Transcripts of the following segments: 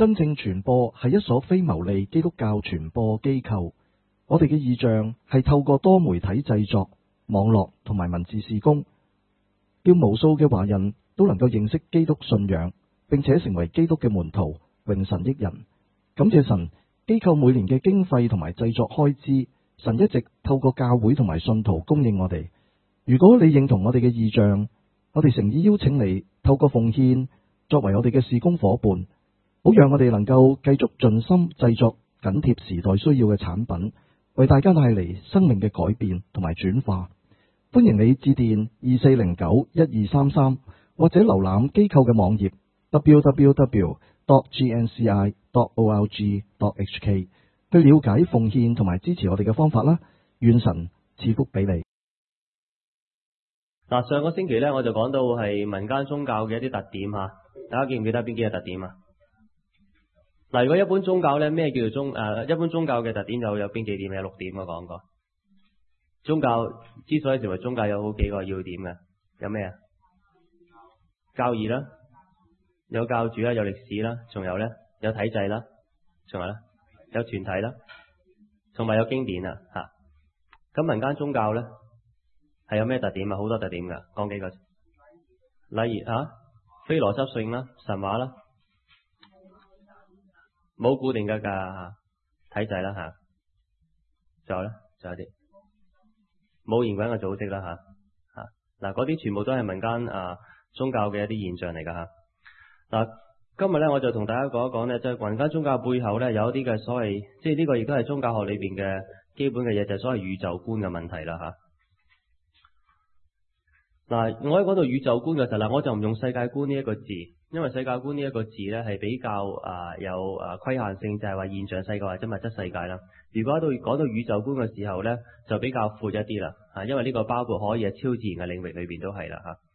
真正傳播係一所非牟利基督教傳播機構。我哋嘅異象係透過多媒體製作、網絡同埋文字事工，叫無數嘅華人都能夠認識基督信仰，並且成為基督嘅門徒，榮神益人。感謝神，機構每年嘅經費同埋製作開支，神一直透過教會同埋信徒供應我哋。如果你認同我哋嘅異象，我哋誠意邀請你透過奉獻作為我哋嘅事工夥伴，好讓我哋能夠繼續盡心製作緊貼時代需要嘅產品，為大家帶嚟生命嘅改變同埋轉化。歡迎你致電2409-1233，或者瀏覽機構嘅網頁 www.gnci.org.hk 去了解奉獻同埋支持我哋嘅方法啦。願神賜福俾你。 嗱，上個星期呢，我就講到係民間宗教嘅一啲特點吓，大家記唔記得邊幾個特點啊？嗱，如果一般宗教呢，咩叫做一般宗教嘅特點有邊幾點？有6點我講過。宗教之所以成為宗教，有好幾個要點嘅，有咩啊？教義啦，有教主啦，有歷史啦，仲有呢，有體制啦，仲有呢，有團體啦，同埋有經典啊吓。咁民間宗教呢，係有咩特點啊？好多特點噶，講幾個。例如非邏輯性啦，神話啦，冇固定嘅體制啦吓，仲有呢，仲有啲冇嚴謹嘅組織啦吓，嗱，嗰啲全部都係民間宗教嘅一啲現象嚟噶吓。嗱，今日呢，我就同大家講一講呢，即係民間宗教背後呢，有一啲嘅所謂，即係呢個亦都係宗教學裏邊嘅基本嘅嘢，就係所謂宇宙觀嘅問題啦吓。嗱，我喺講到宇宙觀嘅時候啦，我就唔用世界觀呢一個字，因為世界觀呢一個字呢係比較有規限性，就係話現象世界或者物質世界啦。如果講到宇宙觀嘅時候呢，就比較闊一啲啦，因為呢個包括可以係超自然嘅領域裏邊都係啦吓。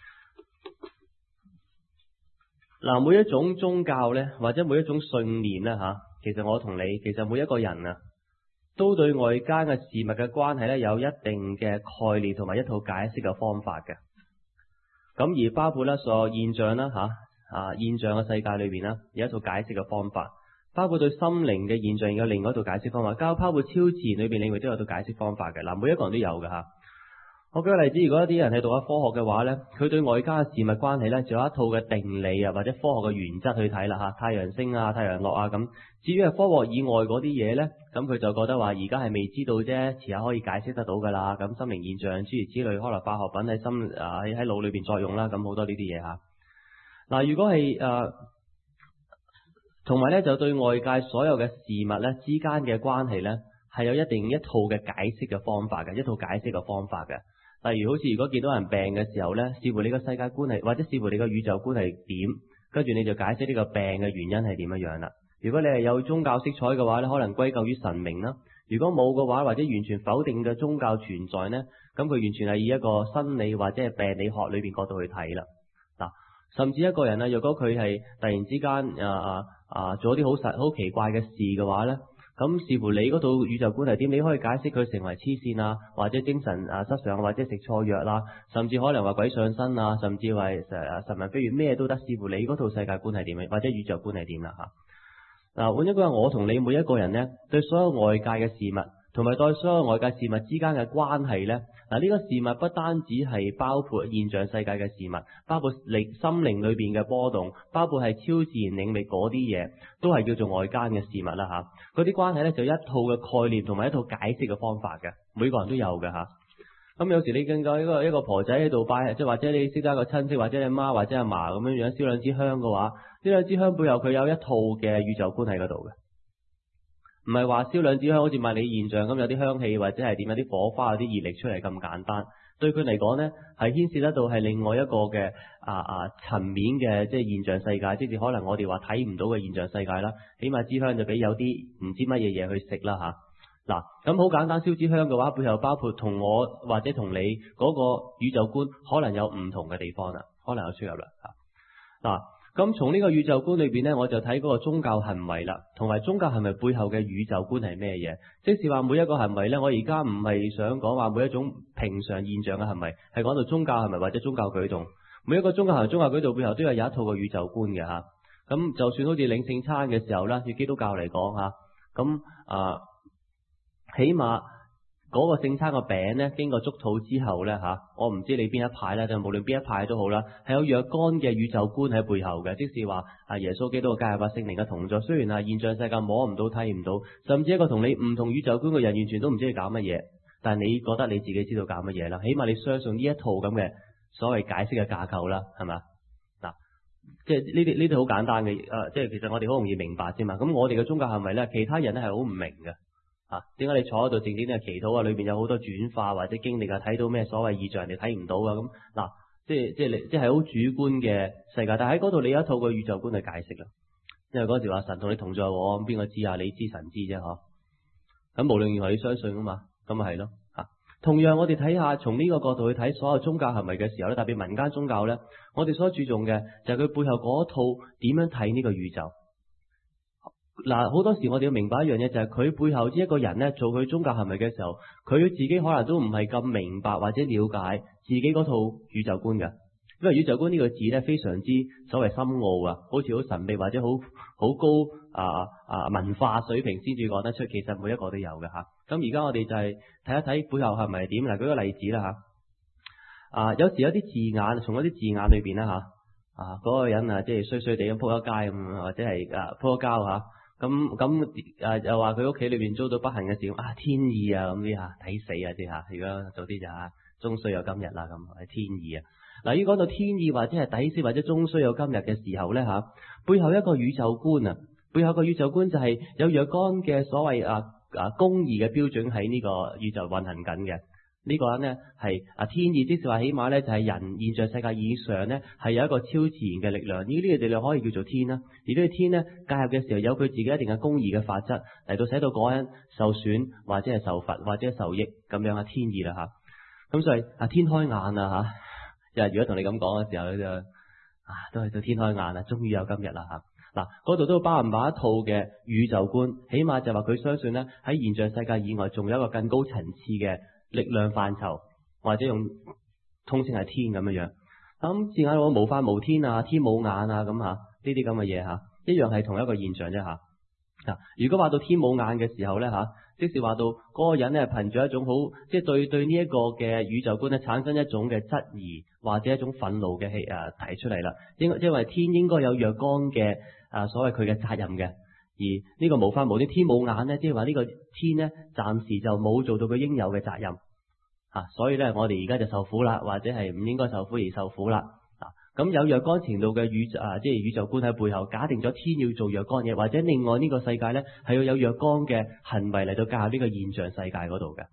嗱，每一種宗教呢，或者每一種信念呢吓，其實我同你，其實每一個人啊，都對外間嘅事物嘅關係呢，有一定嘅概念同埋一套解釋嘅方法嘅。咁而包括呢所有現象啦現象嘅世界裏邊呢，有一套解釋嘅方法，包括對心靈嘅現象有另外一套解釋方法，包括超自然裏邊領域都有一套解釋方法嘅。嗱，每一個人都有嘅吓。我舉個例子，如果一啲人係讀下科學嘅話呢，佢對外加嘅事物關係呢，就有一套嘅定理或者科學嘅原則去睇啦吓，太陽星太陽落咁。至於係科學以外嗰啲嘢呢，咁佢就覺得話而家係未知道啫，遲下可以解釋得到噶啦。咁心靈現象諸如此類，可能化學品喺腦裏邊作用啦，咁好多呢啲嘢吓。嗱，如果係同埋呢，就對外界所有嘅事物呢之間嘅關係呢，係有一套嘅解釋嘅方法嘅，一套解釋嘅方法嘅。例如好似如果見到人病嘅時候呢，視乎你個世界觀係，或者視乎你個宇宙觀係點，跟住你就解釋呢個病嘅原因係點樣樣啦。如果你係有宗教色彩嘅話呢，可能歸咎於神明啦；如果冇嘅話，或者完全否定嘅宗教存在呢，咁佢完全係以一個生理或者係病理學裏邊角度去睇啦。嗱，甚至一個人若果佢係突然之間做啲好奇怪嘅事嘅話呢，咁視乎你嗰套宇宙觀係點，你可以解釋佢成為黐線或者精神失常，或者食錯藥啦，甚至可能話鬼上身甚至話神魂飛越咩都得，視乎你嗰套世界觀係點，或者宇宙觀係點啦吓。嗱，換一句話，我同你每一個人呢，對所有外界嘅事物，同埋對所有外界事物之間嘅關係呢，嗱，呢個事物不單止係包括現象世界嘅事物，包括心靈裏邊嘅波動，包括係超自然領域嗰啲嘢，都係叫做外間嘅事物啦吓。嗰啲關係呢，就一套嘅概念同埋一套解釋嘅方法嘅，每個人都有嘅吓。咁有時你見到一個婆仔喺度拜，即係或者你識得一個親戚，或者你媽或者阿嫲咁樣燒兩支香嘅話，呢兩支香背後佢有一套嘅宇宙觀喺嗰度嘅，唔係話燒兩支香好似物理現象咁有啲香氣或者係點有啲火花有啲熱力出嚟咁簡單。對佢嚟講呢，係牽涉得到係另外一個嘅層面嘅即係現象世界，即係可能我哋話睇唔到嘅現象世界啦。起碼支香就俾有啲唔知乜嘢嘢去食啦吓。嗱，咁好簡單，燒支香嘅話，背後包括同我或者同你嗰個宇宙觀可能有唔同嘅地方啦，可能有出入啦吓。嗱，咁從呢個宇宙觀裏邊呢，我就睇嗰個宗教行為啦，同埋宗教行為背後嘅宇宙觀係咩嘢？即是話每一個行為呢，我而家唔係想講話每一種平常現象嘅行為，係講到宗教行為或者宗教舉動。每一個宗教行為、宗教舉動背後都有一套嘅宇宙觀嘅吓。 咁就算好似領聖餐嘅時候啦，以基督教嚟講嚇，咁起碼嗰個聖餐個餅咧，經過祝禱之後咧嚇，我唔知你邊一派啦，但係無論邊一派都好啦，係有若干嘅宇宙觀喺背後嘅，即是話耶穌基督嘅加入聖靈嘅同在。雖然現象世界摸唔到睇唔到，甚至一個同你唔同宇宙觀嘅人完全都唔知你搞乜嘢，但係你覺得你自己知道搞乜嘢啦，起碼你相信呢一套咁嘅所謂解釋嘅架構啦，係嘛？嗱，即係呢啲好簡單嘅，即係其實我哋好容易明白啫嘛。咁我哋嘅宗教係咪咧？其他人咧係好唔明嘅。點解你坐喺度靜靜地祈禱啊？裏邊有好多轉化或者經歷啊，睇到咩所謂異象人哋睇唔到啊？咁嗱，即係好主觀嘅世界，但係喺嗰度你有一套個宇宙觀去解釋啦。因為嗰時話神同你同在喎，咁邊個知啊？你知神知啫嗬。咁無論如何你相信啊嘛，咁咪係咯嚇。同樣我哋睇下從呢個角度去睇所有宗教行為嘅時候咧，特別民間宗教咧，我哋所注重嘅就係佢背後嗰套點樣睇呢個宇宙。嗱，好多時我哋要明白一樣嘢，就係佢背後一個人咧做佢宗教行為嘅時候，佢自己可能都唔係咁明白或者了解自己嗰套宇宙觀嘅。因為宇宙觀呢個字咧非常之所謂深奧啊，好似好神秘或者好高文化水平先至講得出，其實每一個都有嘅嚇。咁而家我哋就係睇一睇背後係咪點。嗱，舉個例子啦嚇。有時有啲字眼，從嗰啲字眼裏邊啦嚇，嗰個人即係衰衰地咁撲一街咁，或者係撲一交嚇。咁又話佢屋企裏邊遭到不幸嘅事，天意啊咁啲嚇，睇死啊啲嚇，如果早啲就終須有今日啦咁，係天意啊。嗱，依講到天意或者係抵死或者終須有今日嘅時候咧嚇，背後一個宇宙觀啊，背後個宇宙觀就係有若干嘅所謂公義嘅標準喺呢個宇宙運行緊嘅。呢個人呢係天意，即是話起碼咧就係人現象世界以上咧係有一個超自然嘅力量，呢個力量可以叫做天啦。而呢個天咧介入嘅時候有佢自己一定嘅公義嘅法則嚟到使到嗰人受損或者係受罰或者受益咁樣嘅天意啦嚇。咁所以天開眼啊嚇，如果同你咁講嘅時候咧就都係到天開眼啦，終於有今日啦嚇。嗱，嗰度都包唔包一套嘅宇宙觀，起碼就話佢相信咧喺現象世界以外仲有一個更高層次嘅力量範疇，或者用通稱係天咁樣樣。咁字眼我無法無天啊，天冇眼啊咁嚇，呢啲咁嘅嘢嚇，一樣係同一個現象啫嚇。如果話到天冇眼嘅時候咧嚇，即是話到嗰個人咧憑住一種好即係對呢一個嘅宇宙觀咧產生一種嘅質疑或者一種憤怒嘅提出嚟啦。因為天應該有若干嘅所謂佢嘅責任嘅。而呢個無法無天冇眼呢，即係話呢個天呢，暫時就冇做到佢應有嘅責任所以呢，我哋而家就受苦啦，或者係唔應該受苦而受苦啦。咁有若干程度嘅即係宇宙觀喺背後，假定咗天要做若干嘢，或者另外呢個世界呢，係要有若干嘅行為嚟到介入呢個現象世界嗰度嘅。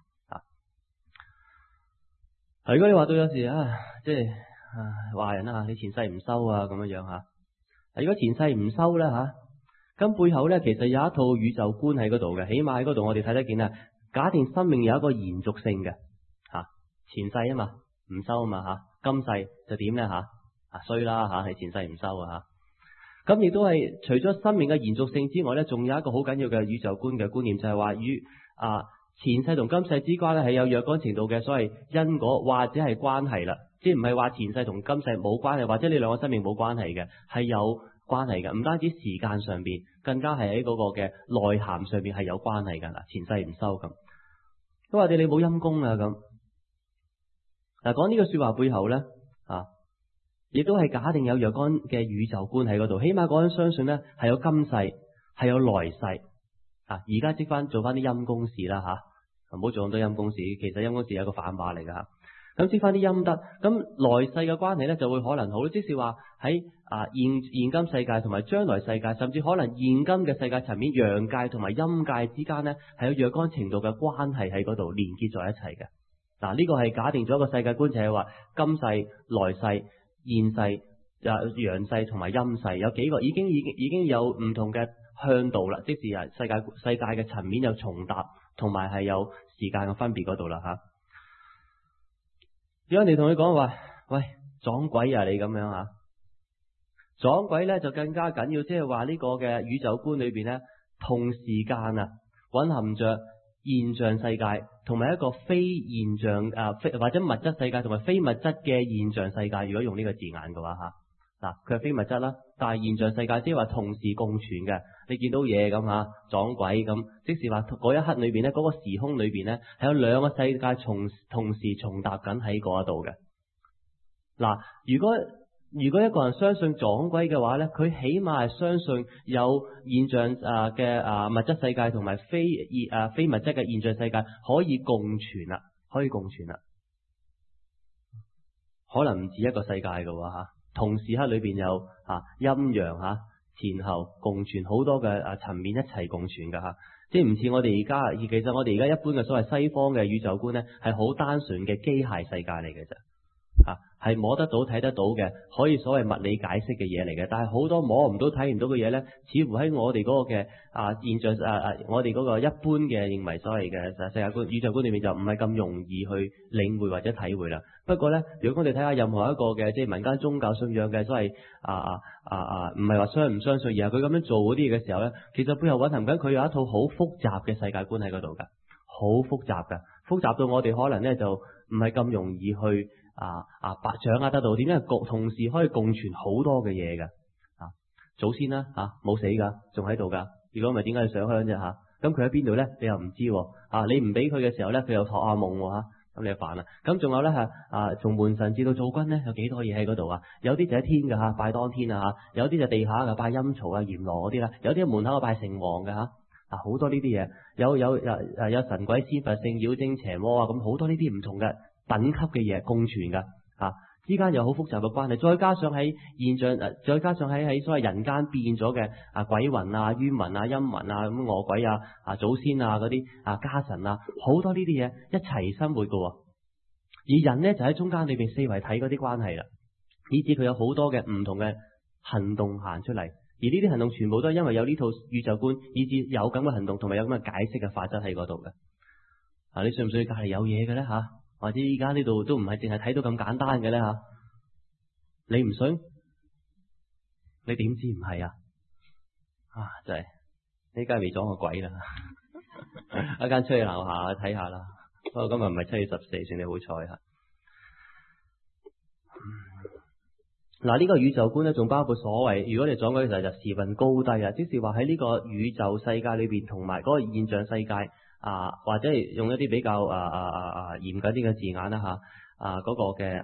如果你話到有時即係話人你前世唔修咁樣嚇，如果前世唔修呢咁背後咧，其實有一套宇宙觀喺嗰度嘅，起碼喺嗰度我哋睇得見啊。假定生命有一個延續性嘅前世啊嘛，唔修啊嘛今世就點咧衰啦係前世唔修咁亦都係除咗生命嘅延續性之外咧，仲有一個好緊要嘅宇宙觀嘅觀念，就係話與前世同今世之間咧係有若干程度嘅所謂因果或者係關係啦，即係唔係話前世同今世冇關係，或者你兩個生命冇關係嘅，係有關係嘅，唔單止時間上邊，更加係喺嗰個嘅內涵上邊係有關係噶啦。前世唔修咁，咁話你冇陰功啊咁。嗱，講呢個說話背後咧亦都係假定有若干嘅宇宙觀喺嗰度，起碼嗰人相信咧係有今世，係有來世而家即翻做翻啲陰公事啦唔好做咁多陰公事。其實陰公事係一個反話嚟噶咁積翻啲陰德，咁來世嘅關係咧就會可能好，即是話喺現今世界同埋將來世界，甚至可能現今嘅世界層面，陽界同埋陰界之間呢，係有若干程度嘅關係喺嗰度連結在一齊嘅。嗱，呢個係假定咗一個世界觀，就係話今世、來世、現世、陽世同埋陰世有幾個已經有唔同嘅向度啦，即是世界嘅層面有重疊，同埋係有時間嘅分別嗰度啦如果你同佢講話，喂，撞鬼啊你咁樣撞鬼咧就更加緊要，即係話呢個嘅宇宙觀裏邊咧，同時間蘊含着現象世界同埋一個非現象或者物質世界同埋非物質嘅現象世界。如果用呢個字眼嘅話佢係非物質啦，但係現象世界即係話同時共存嘅。你見到嘢咁嚇撞鬼咁，即是話嗰一刻裏邊咧，嗰個時空裏邊咧係有兩個世界同時重疊緊喺嗰一度嘅。嗱，如果一個人相信撞鬼嘅話咧，佢起碼係相信有現象嘅物質世界同埋非物質嘅現象世界可以共存啦，可能唔止一個世界嘅喎嚇，同時刻裏邊有陰陽前後共存好多嘅層面一齊共存㗎嚇，即係唔似我哋而家，其實我哋而家一般嘅所謂西方嘅宇宙觀咧，係好單純嘅機械世界嚟嘅啫。係摸得到睇得到嘅，可以所謂物理解釋嘅嘢嚟嘅。但係好多摸唔到睇唔到嘅嘢呢，似乎喺我哋嗰個嘅現象我哋嗰個一般嘅認為所謂嘅世界觀宇宙觀裏面就唔係咁容易去領會或者體會啦。不過呢，如果我哋睇下任何一個嘅即係民間宗教信仰嘅所謂唔係話相唔相信，而係佢咁樣做嗰啲嘢嘅時候呢，其實背後蘊含緊佢有一套好複雜嘅世界觀喺嗰度㗎，好複雜㗎，複雜到我哋可能呢就唔係咁容易去掌握得到，點解同時可以共存好多嘅嘢㗎？祖先啦冇死㗎，仲喺度㗎。如果唔係點解要上香啫嚇？咁佢喺邊度咧？你又唔知喎。你唔俾佢嘅時候咧，佢又託下夢喎嚇。咁你就煩啦。咁仲有咧從門神至到灶君咧，有幾多嘢喺嗰度啊？有啲就喺天㗎嚇，拜當天啊嚇；有啲就地下㗎，拜陰曹啊、閻羅嗰啲啦；有啲喺門口拜城隍㗎嚇。好多呢啲嘢，有神鬼仙佛聖妖精邪魔啊，咁好多呢啲唔同嘅等級嘅嘢共存㗎之間有好複雜嘅關係，再加上喺現象再加上喺所謂人間變咗嘅鬼魂冤魂陰魂咁餓鬼祖先嗰啲家神好多呢啲嘢一齊生活㗎喎，而人呢，就喺中間裏邊四維體嗰啲關係啦，以至佢有好多嘅唔同嘅行動行出嚟，而呢啲行動全部都係因為有呢套宇宙觀，以至有咁嘅行動同埋有咁嘅解釋嘅法則喺嗰度嘅。你信唔信隔籬有嘢嘅咧吓？或者依家呢度都唔係淨係睇到咁簡單嘅咧吓？你唔信？你點知唔係啊？真係呢間未撞過鬼啦！一間出去樓下睇下啦。不過今日唔係7月14，算你好彩吓。呢個宇宙觀咧，仲包括所謂，如果你撞鬼嘅時候就時運高低啊，即是話喺呢個宇宙世界裏邊，同埋嗰個現象世界。或者係用一啲比較嚴謹啲嘅字眼啦嗰個嘅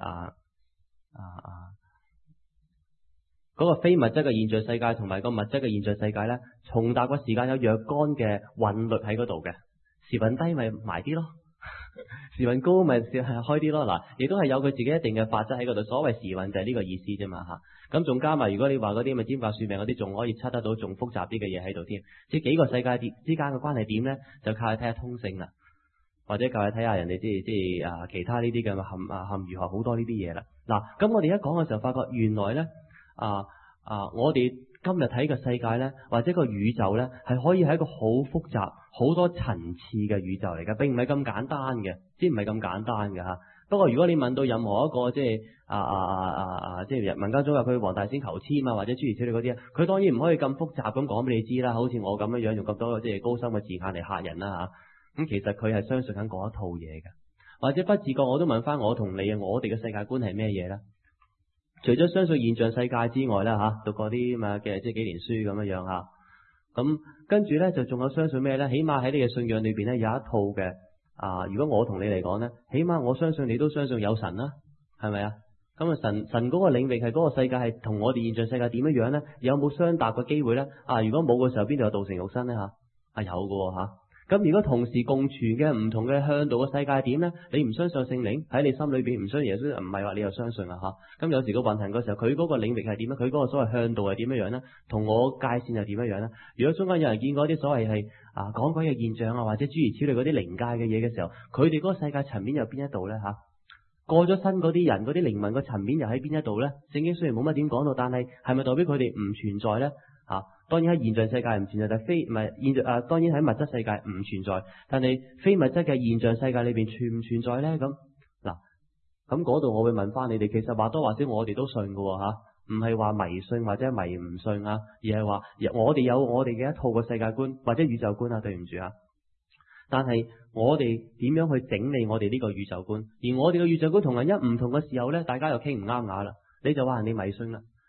嗰個非物質嘅現象世界同埋個物質嘅現象世界咧，重疊嘅時間有若干嘅韻律喺嗰度嘅，時運低咪埋啲咯，時運高咪開啲咯。嗱，亦都係有佢自己一定嘅法則喺嗰度。所謂時運就係呢個意思啫嘛嚇。咁仲加埋，如果你話嗰啲咪占法算命嗰啲，仲可以測得到仲複雜啲嘅嘢喺度添。即係幾個世界之間嘅關係點咧，就靠你睇下通勝啦，或者靠你睇下人哋即係其他呢啲嘅含如何好多呢啲嘢啦。嗱，咁我哋一講嘅時候，發覺原來咧我哋今日睇嘅世界咧，或者個宇宙咧，係可以係一個好複雜、好多層次嘅宇宙嚟嘅，並唔係咁簡單嘅，即係唔係咁簡單嘅嚇。不過如果你問到任何一個即係即係民間宗教佢黃大仙求籤或者諸如此類嗰啲，佢當然唔可以咁複雜咁講俾你知啦。好似我咁樣用咁多即係高深嘅字眼嚟嚇人啦嚇。咁其實佢係相信緊嗰一套嘢嘅，或者不自覺我都問翻我同你我哋嘅世界觀係咩嘢咧？除咗相信現象世界之外啦讀過啲咁嘅即係幾年書咁樣嚇，咁跟住咧就仲有相信咩咧？起碼喺你嘅信仰裏邊咧有一套嘅如果我同你嚟講咧，起碼我相信你都相信有神啦，係咪啊？咁神嗰個領域係嗰個世界係同我哋現象世界點樣樣咧？有冇相搭嘅機會咧？如果冇嘅時候，邊度有道成肉身咧嚇？有嘅嚇。咁如果同時共存嘅唔同嘅向度嘅世界點咧？你唔相信聖靈喺你心裏邊，唔相信耶穌，唔係話你又相信啦嚇。咁有時個運行嗰時候，佢嗰個領域係點咧？佢嗰個所謂向度係點樣樣咧？同我界線又點樣樣咧？如果中間有人見過啲所謂係講鬼嘅現象或者諸如此類嗰啲靈界嘅嘢嘅時候，佢哋嗰個世界層面又邊一度咧嚇？過咗身嗰啲人嗰啲靈魂個層面又喺邊一度咧？聖經雖然冇乜點講到，但係係咪代表佢哋唔存在咧？當然喺現象世界唔存在，但係當然喺物質世界唔存在，但係非物質嘅現象世界裏邊存唔存在咧？咁咁嗰度我會問翻你哋，其實或多或少我哋都信㗎喎，唔係話迷信或者迷唔信而係話我哋有我哋嘅一套個世界觀或者宇宙觀對唔住但係我哋點樣去整理我哋呢個宇宙觀？而我哋嘅宇宙觀同人一唔同嘅時候咧，大家又傾唔啱牙啦。你就話人哋迷信啦，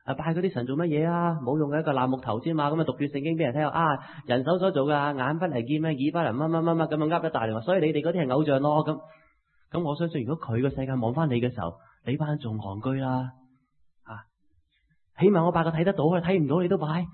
拜嗰啲神做乜嘢啊？冇用嘅，一個爛木頭啫嘛。咁啊讀段聖經俾人聽啊，人手所做噶，眼不嚟見咩，耳不能乜乜乜乜咁樣噏一大輪，所以你哋嗰啲係偶像咯。咁我相信如果佢個世界望翻你嘅時候，你班仲戇居啦。起碼我拜個睇得到啦，睇唔到你都拜，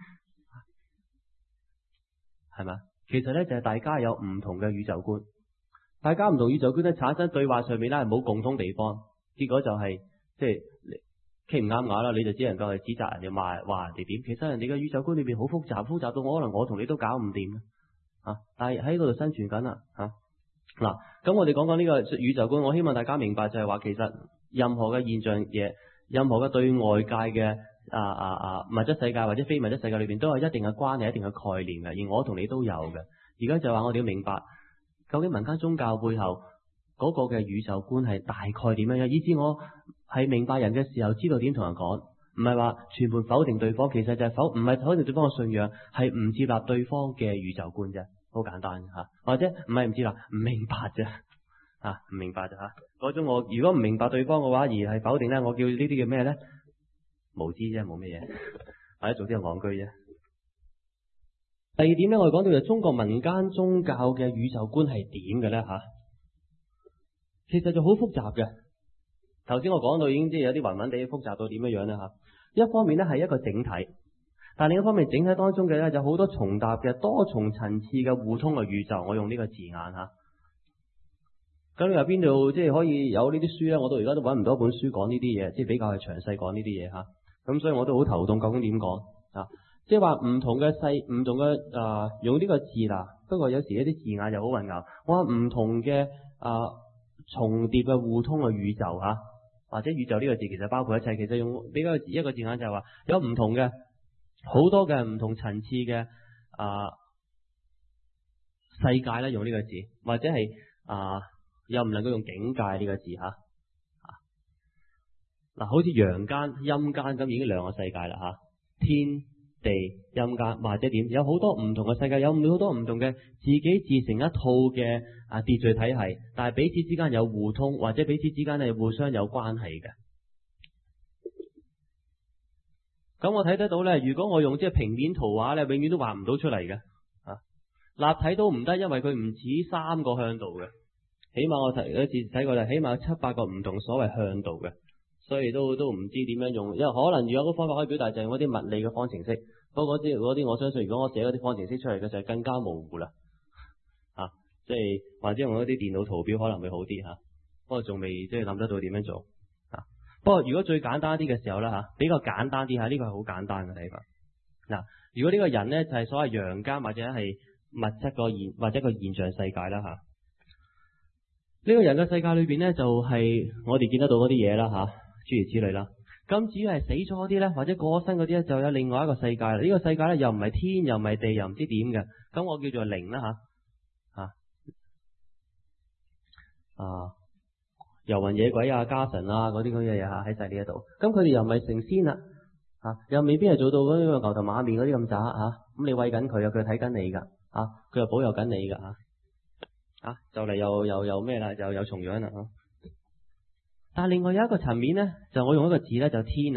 係咪？其實咧就係大家有唔同嘅宇宙觀，大家唔同宇宙觀咧產生對話上面咧係冇共通地方，結果就係即係傾唔啱牙啦，你就只能夠去指責人哋話人哋點。其實人哋嘅宇宙觀裏邊好複雜到可能我同你都搞唔掂啊！但係喺嗰度生存緊啦嚇。嗱，咁我哋講呢個宇宙觀，我希望大家明白就係話，其實任何嘅現象嘢，任何嘅對外界嘅物質世界或者非物質世界裏邊都有一定嘅關係、一定嘅概念嘅，而我同你都有嘅。而家就話我哋要明白，究竟民間宗教背後嗰個嘅宇宙觀係大概點樣嘅，以至我係明白人嘅時候知道點同人講，唔係話全盤否定對方，其實就係唔係否定對方嘅信仰，係唔接納對方嘅宇宙觀啫，好簡單吓，或者唔係唔接納，唔明白啫，唔明白啫吓，嗰種我如果唔明白對方嘅話而係否定咧，我叫呢啲叫咩咧？無知啫，冇乜嘢，或者做啲戇居啫。第二點咧，我哋講到就中國民間宗教嘅宇宙觀係點嘅咧吓，其實就好複雜嘅。頭先我講到已經即係有啲混混地複雜到點樣樣啦吓。一方面咧係一個整體，但另一方面整體當中嘅咧就好多重疊嘅多重層次嘅互通嘅宇宙。我用呢個字眼吓。咁你話邊度即係可以有呢啲書咧？我到而家都揾唔到一本書講呢啲嘢，即係比較係詳細講呢啲嘢吓。咁所以我都好頭痛，究竟點講啊？即係話唔同嘅唔同嘅用呢個字啦。不過有時一啲字眼又好混淆。我話唔同嘅重疊嘅互通嘅宇宙吓，或者宇宙呢個字其實包括一切。其實用比較一個字眼就係話有唔同嘅好多嘅唔同層次嘅世界啦，用呢個字，或者係又唔能夠用境界呢個字吓。嗱，好似陽間、陰間咁已經兩個世界啦吓，天地陰間或者點，有好多唔同嘅世界，有好多唔同嘅自己自成一套嘅秩序體系，但係彼此之間有互通，或者彼此之間係互相有關係嘅。咁我睇得到咧，如果我用即係平面圖畫咧，永遠都畫唔到出嚟嘅，立體都唔得，因為佢唔止三個向度嘅，起碼我有一次睇過就起碼有7-8個唔同所謂向度嘅。所以都唔知點樣用，因為可能有個方法可以表達就係嗰啲物理嘅方程式，不過嗰啲我相信如果我寫嗰啲方程式出嚟嘅就係更加模糊啦，即係或者用嗰啲電腦圖表可能會好啲吓，不過仲未即係諗得到點樣做不過如果最簡單啲嘅時候啦比較簡單啲呢個係好簡單嘅睇法。如果呢個人呢，就係所謂陽間或者係物質或者個現象世界啦呢個人嘅世界裏邊呢，就係我哋見得到嗰啲嘢啦諸如此類啦。咁至於係死咗嗰啲咧，或者過咗身嗰啲咧，就有另外一個世界啦。呢個世界咧又唔係天，又唔係地，又唔知點嘅。咁我叫做靈啦遊魂野鬼家神嗰啲咁嘅嘢喺晒呢一度。咁佢哋又唔係成仙啦又未必係做到嗰啲牛頭馬面嗰啲咁渣咁你餵緊佢佢睇緊你噶佢又保佑緊你噶就嚟又咩啦，又有重陽啦但係另外有一個層面咧，就我用一個字咧，就天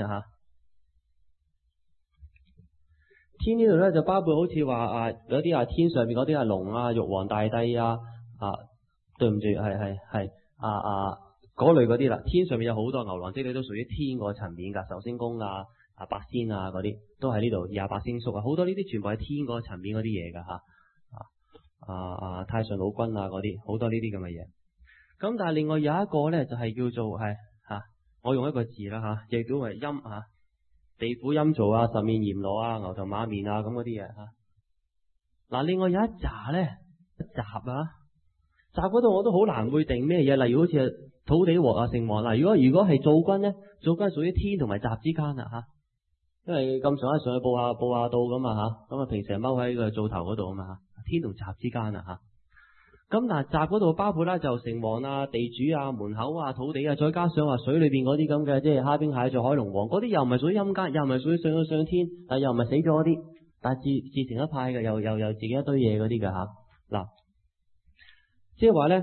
天呢度咧就包括好似話有啲天上面嗰啲龍玉皇大帝對唔住係嗰類嗰啲啦。天上面有好多牛郎織女都屬於天個層面噶，壽星公八仙嗰啲都喺呢度，28星宿好多呢啲全部係天個層面嗰啲嘢噶太上老君嗰啲好多呢啲咁嘅嘢。咁但係另外有一個咧就係叫做我用一個字啦亦都係陰地府陰曹十面閻羅牛頭馬面咁嗰啲嘢另外有一紮咧集嗰度我都好難會定咩嘢，例如好似土地王城隍如果係灶君咧，灶君屬於天同埋集之間因為咁上去報下到咁咁平時係踎喺個灶頭嗰度天同集之間咁嗱，集嗰度包括啦，就城隍地主門口土地再加上水裏邊嗰啲咁嘅，即係蝦兵蟹將海龍王嗰啲，又唔係屬於陰間，又唔係屬於上天，但又唔係死咗嗰啲，但係自成一派嘅，又自己一堆嘢嗰啲嘅即係話咧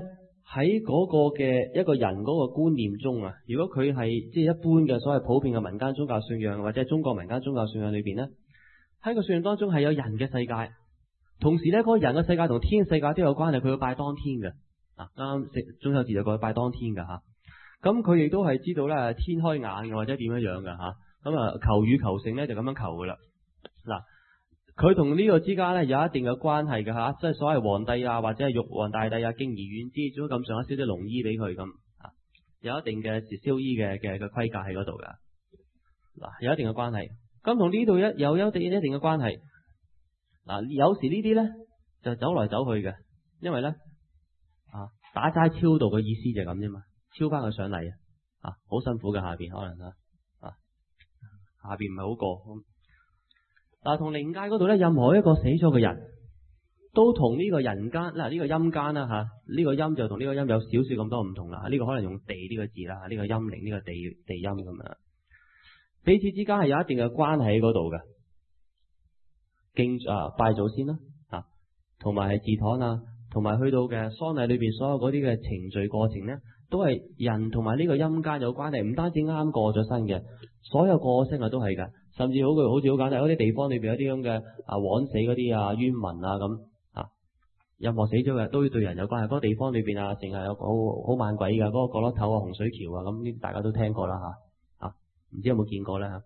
喺嗰個嘅一個人嗰個觀念中啊，如果佢係即係一般嘅所謂普遍嘅民間宗教信仰或者係中國民間宗教信仰裏邊呢，喺個信仰當中係有人嘅世界，同時呢，嗰個人嘅世界同天嘅世界都有關係，佢要拜當天嘅。啱啱食中秋節就過去拜當天㗎嚇。咁佢亦都係知道咧天開眼嘅或者點樣樣㗎嚇。咁啊求雨求勝咧就咁樣求㗎啦。嗱，佢同呢個之間咧有一定嘅關係㗎嚇，即係所謂皇帝啊或者係玉皇大帝啊敬而遠之，做咁上下燒啲龍衣俾佢咁啊，有一定嘅燒衣嘅規格喺嗰度㗎。嗱，有一定嘅關係。咁同呢度有一定嘅關係。嗱，有時呢啲咧就走來走去嘅，因為咧打齋超度嘅意思就係咁啫嘛，超翻佢上嚟啊，好辛苦嘅下邊可能下邊唔係好過。但係同靈界嗰度咧，任何一個死咗嘅人都同呢個人間嗱呢個陰間啦嚇，呢個陰就同呢個陰有少少咁多唔同啦。呢個可能用地呢個字啦，呢個陰靈呢個地陰咁樣，彼此之間係有一定嘅關係喺嗰度嘅。拜祖先啦同埋係祠堂啊，同埋去到嘅喪禮裏邊所有嗰啲嘅程序過程呢，都係人同埋呢個陰間有關係，唔單止啱過咗身嘅，所有過身啊都係㗎，甚至好似好簡單嗰啲地方裏邊有啲咁嘅枉死嗰啲冤魂啊咁任何死咗嘅都對人有關係。嗰個地方裏邊成日有好猛鬼㗎，嗰個角落頭洪水橋啊，咁呢大家都聽過啦唔知有冇見過咧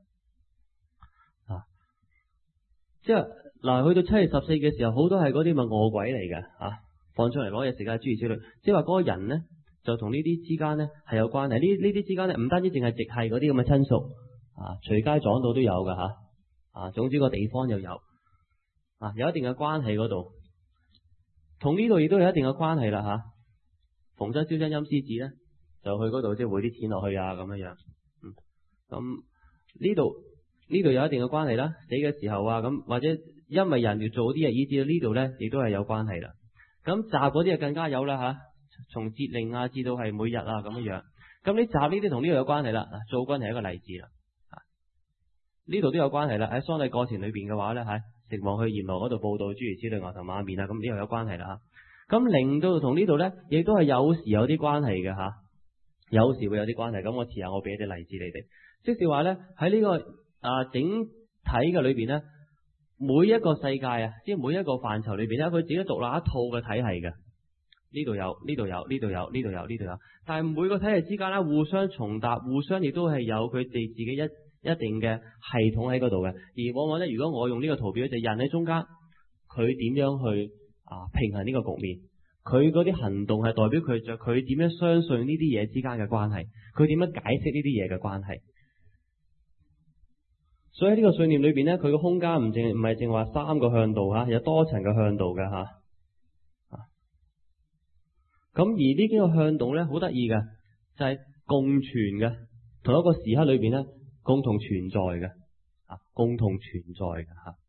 即係去到7月14嘅時候，好多係嗰啲咪餓鬼嚟嘅放出嚟攞嘢食啊，諸如此類。即係話嗰個人呢，就同呢啲之間呢係有關係。呢啲之間呢，唔單止淨係直系嗰啲咁嘅親屬隨街撞到都有㗎總之個地方又有有一定嘅關係嗰度。同呢度亦都有一定嘅關係啦逢親燒親陰司紙呢，就去嗰度即係匯啲錢落去咁樣。咁呢度有一定嘅關係啦，死嘅時候咁或者因為人要做啲嘢，以至到呢度呢亦都係有關係啦。咁集嗰啲就更加有啦從節令至到係每日咁樣。咁呢集呢啲同呢度有關係啦。灶君係一個例子啦。呢度都有關係啦。喺喪禮過程裏邊嘅話呢，城隍去閻羅嗰度報道諸如此類牛頭馬面咁呢度有關係啦。咁靈到同呢度呢，亦都係有時有啲關係嘅有時會有啲關係。咁我遲下我俾一啲例子你哋，即是話呢，喺呢個整體嘅裏邊呢，每一個世界即係每一個範疇裏邊呢，佢自己獨立一套嘅體系嘅。呢度有，呢度有，呢度有，呢度有，呢度有。但係每個體系之間呢，互相重搭，互相亦都係有佢哋自己一定嘅系統喺嗰度嘅。而往往呢，如果我用呢個圖表，就人喺中間，佢點樣去平衡呢個局面？佢嗰啲行動係代表佢點樣相信呢啲嘢之間嘅關係？佢點樣解釋呢啲嘢嘅關係？所以喺呢個信念裏邊呢，佢個空間唔係淨話3個向度有多層嘅向度嘅咁而呢幾個向度呢，好得意嘅，就係共存嘅，同一個時刻裏邊呢，共同存在嘅共同存在嘅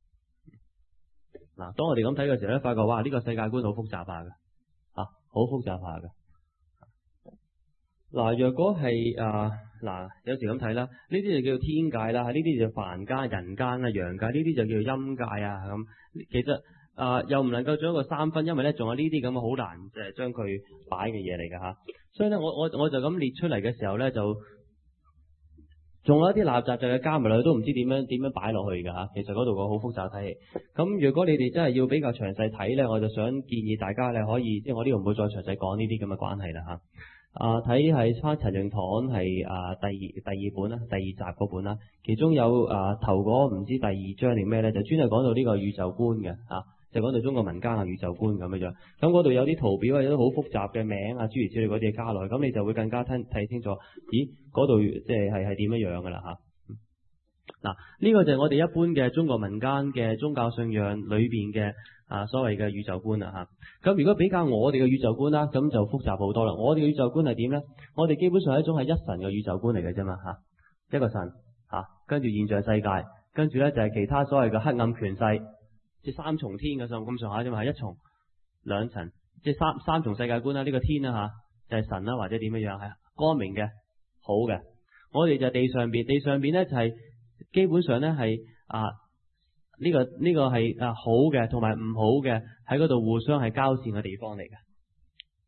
當我哋咁睇嘅時候呢，發覺哇，呢個世界觀好複雜化嘅好複雜化嘅。若果係有時咁睇啦，呢啲就叫做天界啦，呢啲就凡間、人間陽界，呢啲就叫做陰界咁。其實又唔能夠做一個3分，因為呢仲有呢啲咁嘅好難將佢擺嘅嘢嚟㗎所以呢，我就咁列出嚟嘅時候呢，就仲有一啲垃圾就係加埋落去都唔知點樣擺落去㗎其實嗰度個好複雜體系。咁如果你哋真係要比較詳細睇呢，我就想建議大家呢可以，即係我呢度唔會再詳細講呢啲咁嘅關係啦睇係翻陳潤堂係第二本啦，第2集嗰本啦，其中有頭嗰唔知第2章定咩呢，就專係講到呢個宇宙觀嘅就講到中國民間嘅宇宙觀咁樣。咁嗰度有啲圖表有啲好複雜嘅名諸如此類嗰啲嘢加落去，咁你就會更加睇清楚，咦嗰度即係點樣噶啦呢個就係我哋一般嘅中國民間嘅宗教信仰裏邊嘅所謂嘅宇宙觀啦咁如果比較我哋嘅宇宙觀啦，咁就複雜好多啦。我哋嘅宇宙觀係點呢？我哋基本上係一種係一神嘅宇宙觀嚟嘅啫嘛一個神跟住現象世界，跟住呢就係其他所謂嘅黑暗權勢，即係3重天嘅咁上下啫嘛，1重、2層，即係三重世界觀啦。呢個天啦就係神啦，或者點樣係光明嘅、好嘅。我哋就地上邊呢就係基本上呢係呢個係好嘅同埋唔好嘅喺嗰度互相係交戰嘅地方嚟嘅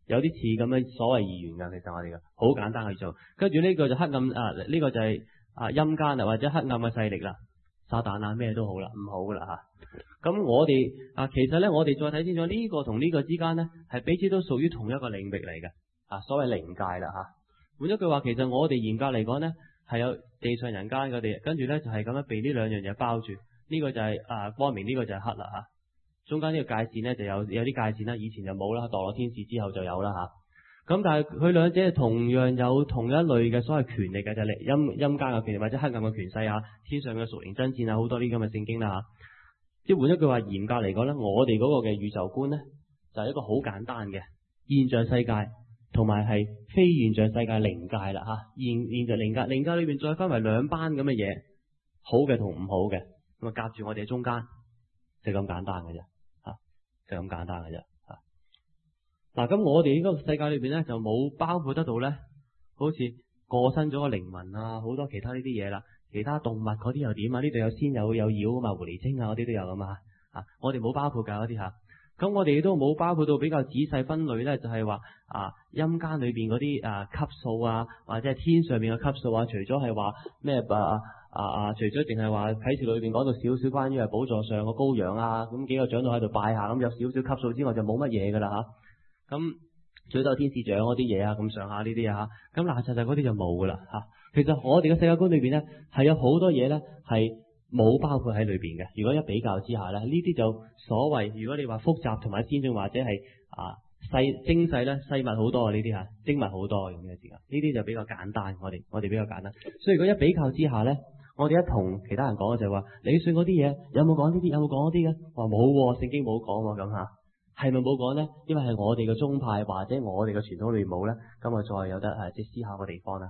有啲似咁樣所謂二元噶，其實我哋嘅好簡單去做。跟住呢個就黑暗呢個就係陰間啦，或者黑暗嘅勢力啦，撒旦啊咩都好啦，唔好噶啦嚇。咁我哋其實咧，我哋再睇清楚呢個同呢個之間咧，係彼此都屬於同一個領域嚟嘅所謂靈界啦嚇。換一句話，其實我哋嚴格嚟講咧，係有地上人間嗰啲，跟住咧就係咁樣被呢兩樣嘢包住。呢個就係光明，呢個就係黑啦嚇。中間呢個界線咧就有啲界線啦，以前就冇啦，墮落天使之後就有啦嚇。咁但係佢兩者同樣有同一類嘅所謂權力嘅，就係陰間嘅權力或者黑暗嘅權勢天上嘅屬靈爭戰好多呢啲咁嘅聖經啦嚇。即係換一句話，嚴格嚟講咧，我哋嗰個嘅宇宙觀咧就係一個好簡單嘅現象世界，同埋係非現象世界靈界啦嚇。現象靈界裏邊再分為兩班咁嘅嘢，好嘅同唔好嘅，咁夾住我哋中間，就咁簡單嘅啫。就咁簡單嘅啫。嗱，咁我哋呢個世界裏邊咧就冇包括得到咧，好似過身咗個靈魂好多其他呢啲嘢啦，其他動物嗰啲又點啊？呢度有仙有妖啊嘛，狐狸精嗰啲都有噶嘛。我哋冇包括噶嗰啲咁我哋都冇包括到比較仔細分類咧，就係話陰間裏邊嗰啲級數或者係天上面嘅級數除咗係話咩除咗淨係話啟示裏邊講到少少關於寶座上個羔羊咁幾個長老喺度拜下，咁有少少級數之外就冇乜嘢噶啦咁最多天使長嗰啲嘢咁上下呢啲咁嗱實嗰啲就冇噶啦其實我哋嘅世界觀裏邊咧係有好多嘢咧係冇包括喺裏邊嘅。如果一比較之下咧，呢啲就所謂如果你話複雜同埋先進或者係精細咧細密好多呢啲精密好多咁嘅時間，呢啲就比較簡單。我哋比較簡單，所以如果一比較之下咧，我哋一同其他人講嘅就係話，你信嗰啲嘢有冇講呢啲？有冇講嗰啲嘅？話冇，聖經冇講咁係咪冇講咧？因為係我哋嘅宗派或者我哋嘅傳統裏面冇咧，咁啊再有得即係思考嘅地方啦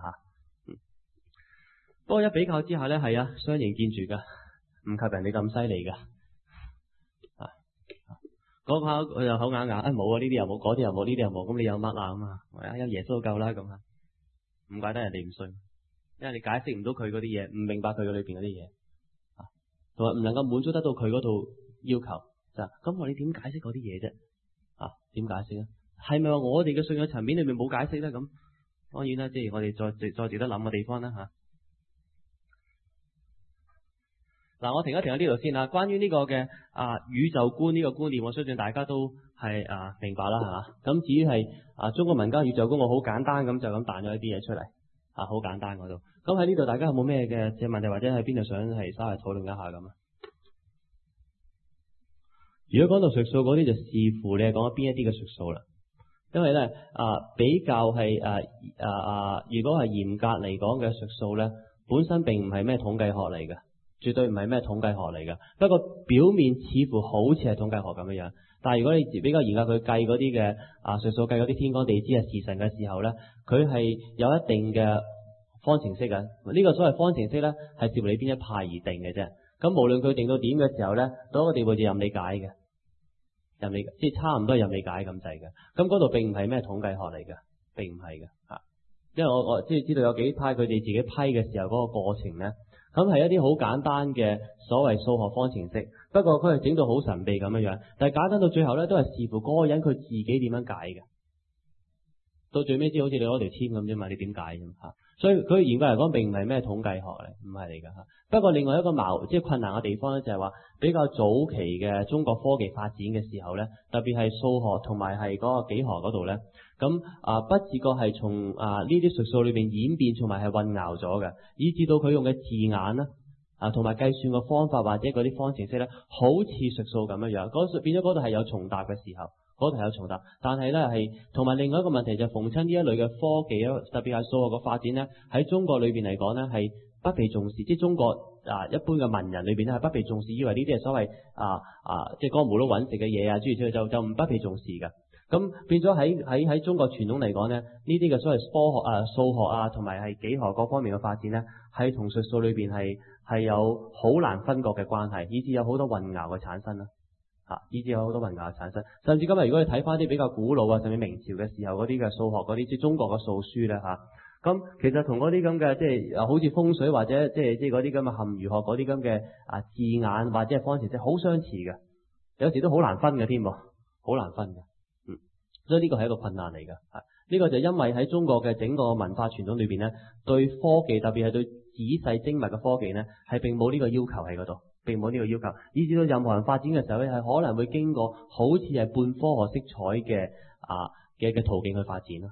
不過一比較之下咧，係相形見絀噶，唔及人哋咁犀利噶。講下佢又口啞啞，冇呢啲又冇，嗰啲又冇，呢啲又冇，咁你有乜咁有耶穌夠啦咁唔怪得人哋唔信，因為你解釋唔到佢嗰啲嘢，唔明白佢嘅裏邊嗰啲嘢，同埋唔能夠滿足得到佢嗰套要求，咁我哋點解釋嗰啲嘢啫？點解釋啊？係咪話我哋嘅信仰層面裏面冇解釋咧？咁當然啦，即係我哋再值得諗嘅地方啦我停一停喺呢度先關於呢個嘅宇宙觀呢個觀念，我相信大家都係明白啦咁至於係中國民間宇宙觀，我好簡單咁就咁彈咗一啲嘢出嚟好簡單嗰度。咁喺呢度大家有冇咩嘅問題，或者喺邊度想係稍微討論一下咁如果講到術數嗰啲，就視乎你係講邊一啲嘅術數啦。因為咧比較係如果係嚴格嚟講嘅術數咧，本身並唔係咩統計學嚟嘅。絕對唔係咩統計學嚟嘅，不過表面似乎好似係統計學咁樣。但係如果你比較嚴格去計嗰啲嘅術數，計嗰啲天干地支時辰嘅時候咧，佢係有一定嘅方程式嘅。呢個所謂方程式咧，係視乎你邊一派而定嘅啫。咁無論佢定到點嘅時候咧，到一個地步就任你解嘅，即係差唔多任你解咁滯嘅。咁嗰度並唔係咩統計學嚟嘅，並唔係嘅因為我即係知道有幾派佢哋自己批嘅時候嗰個過程咧。咁係一啲好簡單嘅所謂數學方程式，不過佢係整到好神秘咁樣，但係簡單到最後咧，都係視乎嗰個人佢自己點樣解嘅。到最尾先好似你攞條籤咁啫嘛，你點解咁所以佢嚴格嚟講並唔係咩統計學嚟，唔係嚟㗎不過另外一個即係困難嘅地方咧，就係話比較早期嘅中國科技發展嘅時候咧，特別係數學同埋係嗰個幾何嗰度咧，咁不自覺係從呢啲術數裏邊演變，同埋係混淆咗嘅，以至到佢用嘅字眼啦同埋計算嘅方法或者嗰啲方程式咧，好似術數咁樣，變咗嗰度係有重疊嘅時候。嗰度係有重疊，但係咧係同埋另外一個問題就逢親呢一類嘅科技特別係數學嘅發展咧，喺中國裏邊嚟講咧係不被重視，即係中國一般嘅文人裏邊咧係不被重視，以為呢啲係所謂即係江湖佬揾食嘅嘢諸如此類，就唔不被重視嘅。咁變咗喺中國傳統嚟講咧，呢啲嘅所謂科學數學同埋係幾何各方面嘅發展咧，係同術數裏邊係有好難分割嘅關係，以致有好多混淆嘅產生啦。以至有好多混淆嘅產生，甚至今日如果你睇翻啲比較古老甚至明朝嘅時候嗰啲嘅數學嗰啲即係中國嘅數書咧咁其實同嗰啲咁嘅即係好似風水或者即係嗰啲咁嘅含魚學嗰啲咁嘅字眼或者係方程式好相似嘅，有時都好難分嘅添，好難分嘅。 所以呢個係一個困難嚟㗎。呢個就因為喺中國嘅整個文化傳統裏邊呢，對科技特別係對仔細精密嘅科技呢，係並冇呢個要求喺嗰度，並冇呢個要求，以至到任何人發展嘅時候呢，係可能會經過好似係半科學色彩嘅途徑去發展啦。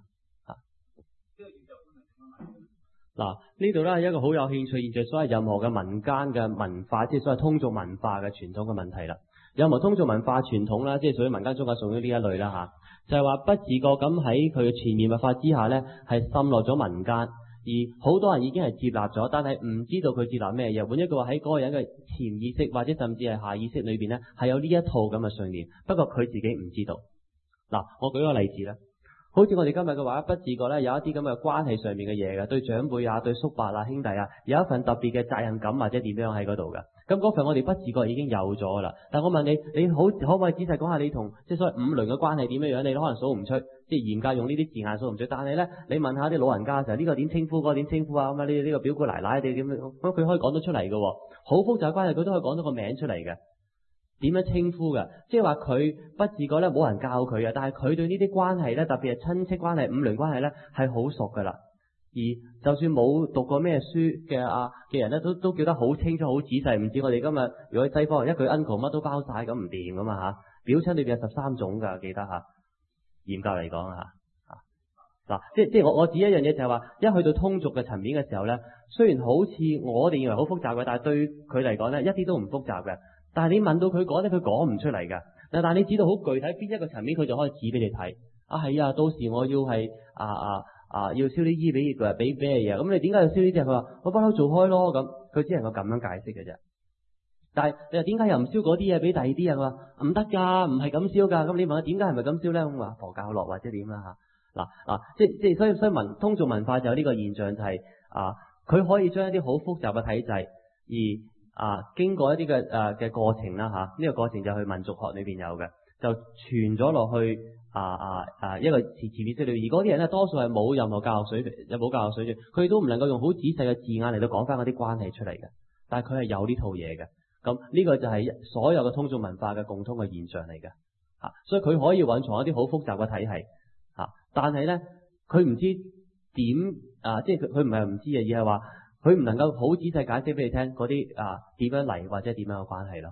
嗱，呢度咧係一個好有興趣現象，所謂任何嘅民間嘅文化，即係所謂通俗文化嘅傳統嘅問題啦。任何通俗文化傳統啦，即係屬於民間宗教屬於呢一類啦就係話不自覺咁喺佢嘅全面物化之下呢，係滲落咗民間，而好多人已經係接納咗，但係唔知道佢接納咩嘢。換一句話，喺嗰個人嘅潛意識或者甚至係下意識裏邊呢，係有呢一套咁嘅信念，不過佢自己唔知道。嗱，我舉個例子啦。好似我哋今日嘅話，不自覺咧有一啲咁嘅關係上面嘅嘢嘅，對長輩啊、對叔伯啊、兄弟啊，有一份特別嘅責任感或者點樣喺嗰度嘅。咁嗰份我哋不自覺已經有咗啦。但係我問你，你可唔可以仔細講下你同即係所謂五倫嘅關係點樣樣？你可能數唔出，即係嚴格用呢啲字眼數唔出。但係咧，你問下啲老人家嘅時候，呢個點稱呼，嗰個點稱呼啊？咁啊，呢個表姑奶奶你點樣？咁佢可以講得出嚟嘅，好複雜嘅關係佢都可以講到個名出嚟嘅。點樣稱呼嘅？即係話佢不自覺咧，冇人教佢啊。但係佢對呢啲關係咧，特別係親戚關係、五倫關係咧，係好熟噶啦。而就算冇讀過咩書嘅人咧，都叫得好清楚、好仔細。唔似我哋今日如果西方人一句 uncle 乜都包晒咁唔掂噶嘛嚇。表親裏邊有13種㗎，記得嚇。嚴格嚟講嚇嗱，即係我指一樣嘢就係話，一去到通俗嘅層面嘅時候咧，雖然好似我哋認為好複雜嘅，但係對佢嚟講咧，一啲都唔複雜嘅。但係你問到佢講咧，佢講唔出嚟㗎。但係你知道好具體邊一個層面，佢就可以指俾你睇。係啊，到時我要係要燒啲衣俾你啊。咁你點解要燒呢啲？佢話我不嬲做開咯。咁佢只能夠咁樣解釋嘅啫。但係你話點解又唔燒嗰啲嘢俾第二啲啊？佢話唔得㗎，唔係咁燒㗎。咁你問佢點解係咪咁燒咧？咁話佛教落或者點啦嚇。即係所以通俗文化就有呢個現象，就係佢可以將一啲好複雜嘅體制經過一啲嘅過程啦呢個過程就去民族學裏邊有嘅，就傳咗落去一個潛意識裏邊。而嗰啲人咧，多數係冇任何教學水平，又冇教學水準，佢都唔能夠用好仔細嘅字眼嚟到講翻嗰啲關係出嚟嘅。但係佢係有呢套嘢嘅。咁呢個就係所有嘅通俗文化嘅共通嘅現象嚟嘅。所以佢可以蘊藏一啲好複雜嘅體系但係咧佢唔知點即係佢唔係唔知而係話。佢唔能夠好仔細解釋俾你聽嗰啲點樣嚟或者點樣嘅關係咯。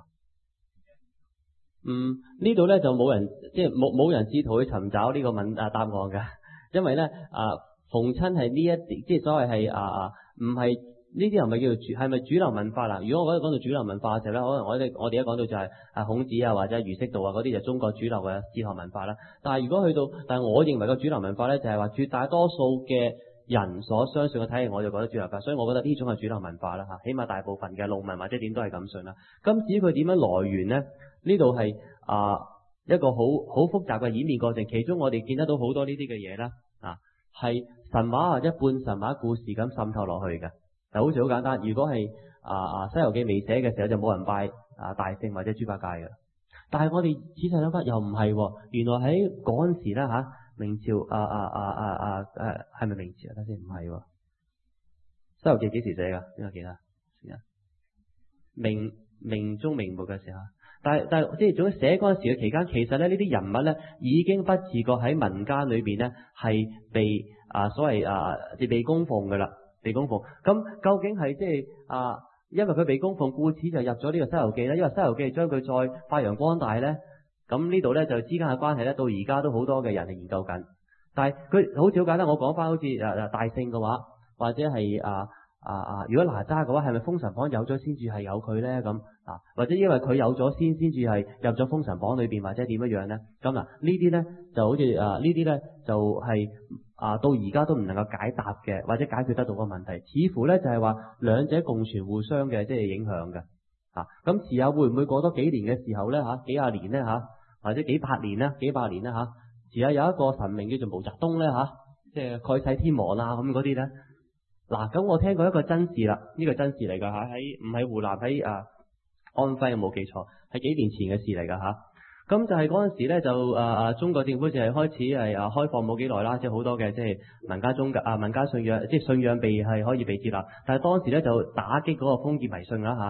呢度咧就冇人即係冇人試圖去尋找呢個答案嘅，因為咧逢親係呢一啲即係所謂係唔係呢啲人咪叫做係咪主流文化啦？如果我講到主流文化嘅時候咧，可能我哋一講到就係孔子或者儒釋道嗰啲就中國主流嘅哲學文化啦。但係如果去到但係我認為個主流文化咧就係話絕大多數嘅人所相信嘅體系，我就覺得主流化，所以我覺得呢種係主流文化啦起碼大部分嘅農民或者點都係咁信啦。咁至於佢點樣來源呢？呢度係一個好複雜嘅演變過程，其中我哋見得到好多呢啲嘅嘢啦係神話或者半神話故事咁滲透落去嘅。就好似好簡單，如果係西遊記未寫嘅時候就冇人拜大聖或者豬八戒嘅，但係我哋仔細諗翻又唔係原來喺嗰陣時啦明朝係咪明朝？睇先，唔係喎。西遊記幾時寫㗎？邊個記得？明中明末嘅時候，但係即係總之寫嗰陣時嘅期間，其實咧呢啲人物咧已經不自覺喺民間裏邊咧係被所謂被供奉㗎啦，被供奉。咁究竟係即係因為佢被供奉，故此就入咗呢個西遊記咧？因為西遊記將佢再發揚光大咧？咁呢度咧就之間嘅關係咧，到而家都好多嘅人係研究緊。但係佢好似好簡單，我講翻好似大聖嘅話，或者係如果哪吒嘅話，係咪封神榜有咗先至係有佢咧？咁或者因為佢有咗先至係入咗封神榜裏邊，或者點樣樣咧？咁呢啲咧就好似呢啲咧就係到而家都唔能夠解答嘅，或者解決得到個問題。似乎咧就係話兩者共存互相嘅即係影響嘅。咁遲下會唔會過多幾年嘅時候咧幾廿年咧或者幾百年啦遲下有一個神明叫做毛澤東咧即係蓋世天王咁嗰啲咧。咁我聽過一個真事啦，呢個真事嚟㗎喺唔喺湖南，喺安徽，冇記錯，係幾年前嘅事嚟㗎咁就係嗰陣時咧就中國政府就係開始係開放冇幾耐啦，即係好多嘅即係民間宗教民間信仰，即係信仰係可以被接納，但係當時咧就打擊嗰個封建迷信啦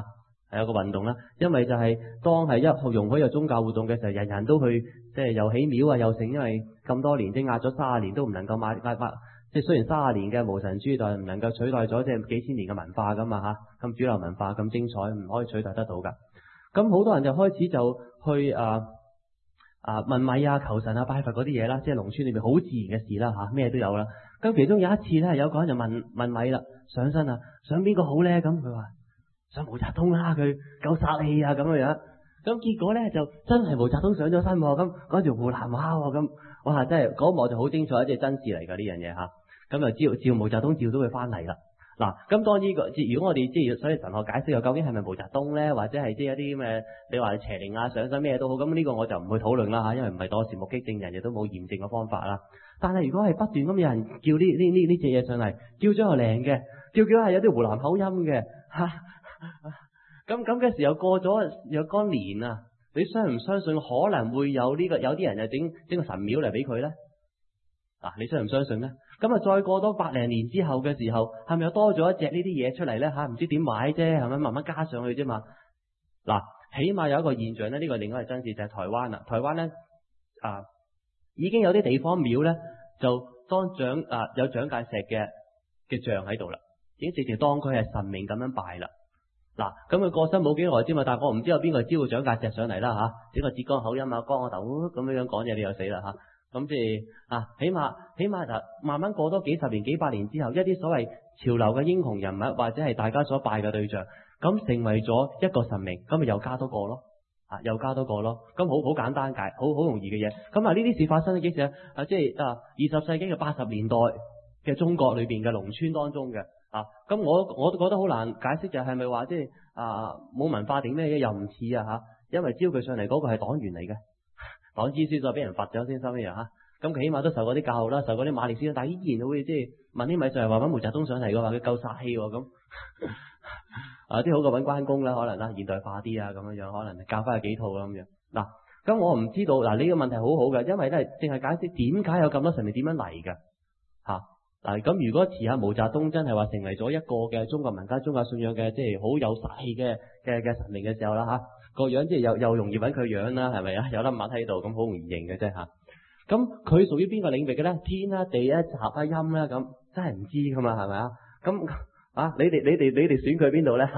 係有個運動啦。因為就係當係一容許有宗教活動嘅時候，人人都去即係又起廟啊又成，因為咁多年即係壓咗30年都唔能夠買，即係雖然30年嘅無神主義，但係唔能夠取代咗即係幾千年嘅文化㗎嘛嚇，咁主流文化咁精彩，唔可以取代得到㗎。咁好多人就開始就去問米啊、求神啊、拜佛嗰啲嘢啦，即係農村裏面好自然嘅事啦嚇，咩都有啦。咁其中有一次咧，有個人就問米啦，上身啊，上邊個好咧？咁佢話上毛澤東啦，佢夠殺氣啊咁樣樣。咁結果咧就真係毛澤東上咗身喎，咁講條湖南話喎，咁哇真係嗰幕就好精彩，即係真事嚟㗎呢樣嘢嚇。咁就照毛澤東照到佢翻嚟啦。嗱，咁當呢個，如果我哋即係所以神學解釋，究竟係咪毛澤東咧，或者係即係一啲咩？你話邪靈啊、上身咩都好，咁呢個我就唔去討論啦嚇，因為唔係當時目擊證人，亦都冇驗證嘅方法啦。但係如果係不斷咁有人叫呢隻嘢上嚟，叫咗又靈嘅，叫係有啲湖南口音嘅嚇，咁嘅時候過咗若干年啊，你相唔相信可能會有呢個有啲人就整個神廟嚟俾佢咧？嗱，你相唔相信咧？咁啊，再過多100零年之後嘅時候，係咪又多咗一隻呢啲嘢出嚟咧？唔知點買啫，係咪慢慢加上去啫嘛？嗱，起碼有一個現象咧，呢個另外係真事，就係台灣啦。台灣咧已經有啲地方廟咧，就當有蔣介石嘅像喺度啦，已經直情當佢係神明咁樣拜啦。嗱，咁佢過身冇幾耐啫嘛，但係我唔知有邊個招個蔣介石上嚟啦嚇，整個浙江口音啊，光個頭咁樣講嘢，你又死啦嚇。咁即係起碼就慢慢過多幾十年、幾百年之後，一啲所謂潮流嘅英雄人物或者係大家所拜嘅對象，咁成為咗一個神明，咁咪又加多個咯，又加多個咯，咁好簡單解，好容易嘅嘢。咁呢啲事發生喺幾時啊？即係20世紀嘅80年代嘅中國裏邊嘅農村當中嘅咁我都覺得好難解釋，就係咪話即係冇文化定咩嘢又唔似嚇？因為招佢上嚟嗰個係黨員嚟嘅。黨支書再俾人罰咗先收尾嚇，咁佢起碼都受過啲教育啦，受過啲馬列思，但係依然會即係問啲米上嚟話揾毛澤東上嚟嘅話，佢夠殺氣喎咁，啲好過揾關公啦，可能啦現代化啲啊咁樣，可能教翻佢幾套咁樣。嗱，咁我唔知道嗱呢個問題好好嘅，因為咧淨係解釋點解有咁多神明點樣嚟嘅嚇。嗱，咁如果遲下毛澤東真係話成為咗一個嘅中國民間宗教信仰嘅即係好有殺氣嘅神明嘅時候啦嚇。個樣即係又容易揾佢樣啦，係咪啊？有粒物喺度，咁好容易認嘅啫嚇。咁佢屬於邊個領域嘅咧？天啊、地啊、雜啊、陰啦，咁真係唔知噶嘛，係咪啊？咁你哋選佢邊度咧？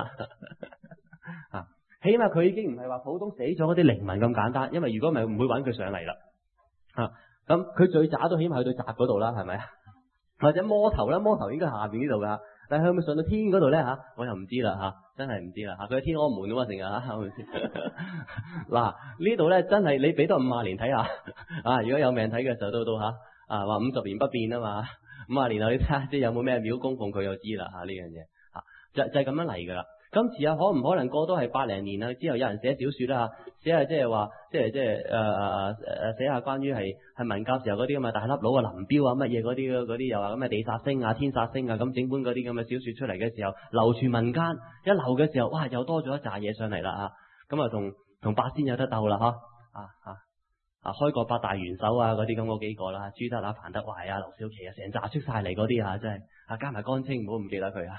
起碼佢已經唔係話普通死咗嗰啲靈魂咁簡單，因為如果唔係唔會揾佢上嚟啦。咁佢最渣都起碼去到閘嗰度啦，係咪啊？或者魔頭啦，魔頭應該下邊呢度噶。但係佢咪上到天嗰度咧嚇？我又唔知啦嚇，真係唔知啦嚇。佢喺天安門啊嘛，成日嚇，係咪先？嗱呢度咧真係你俾多50年睇下如果有命睇嘅時候到嚇話50年不變啊嘛，50年後你睇下即係有冇咩廟供奉佢就知啦嚇呢樣嘢就係咁樣嚟㗎啦。咁遲下可唔可能過多係100零年啊？之後有人寫小説啦寫下即係話寫下關於係文革時候嗰啲咁嘅大粒佬啊、林彪啊乜嘢嗰啲又話咁嘅地煞星啊、天煞星啊咁整本嗰啲咁嘅小説出嚟嘅時候，流傳民間一流嘅時候，哇又多咗一紮嘢上嚟啦咁同八仙有得鬥啦開國8大元首啊嗰啲咁嗰幾個啦，朱德啊、彭德懷啊、劉少奇啊，成紮出晒嚟嗰啲真係加埋江青，唔好唔記得佢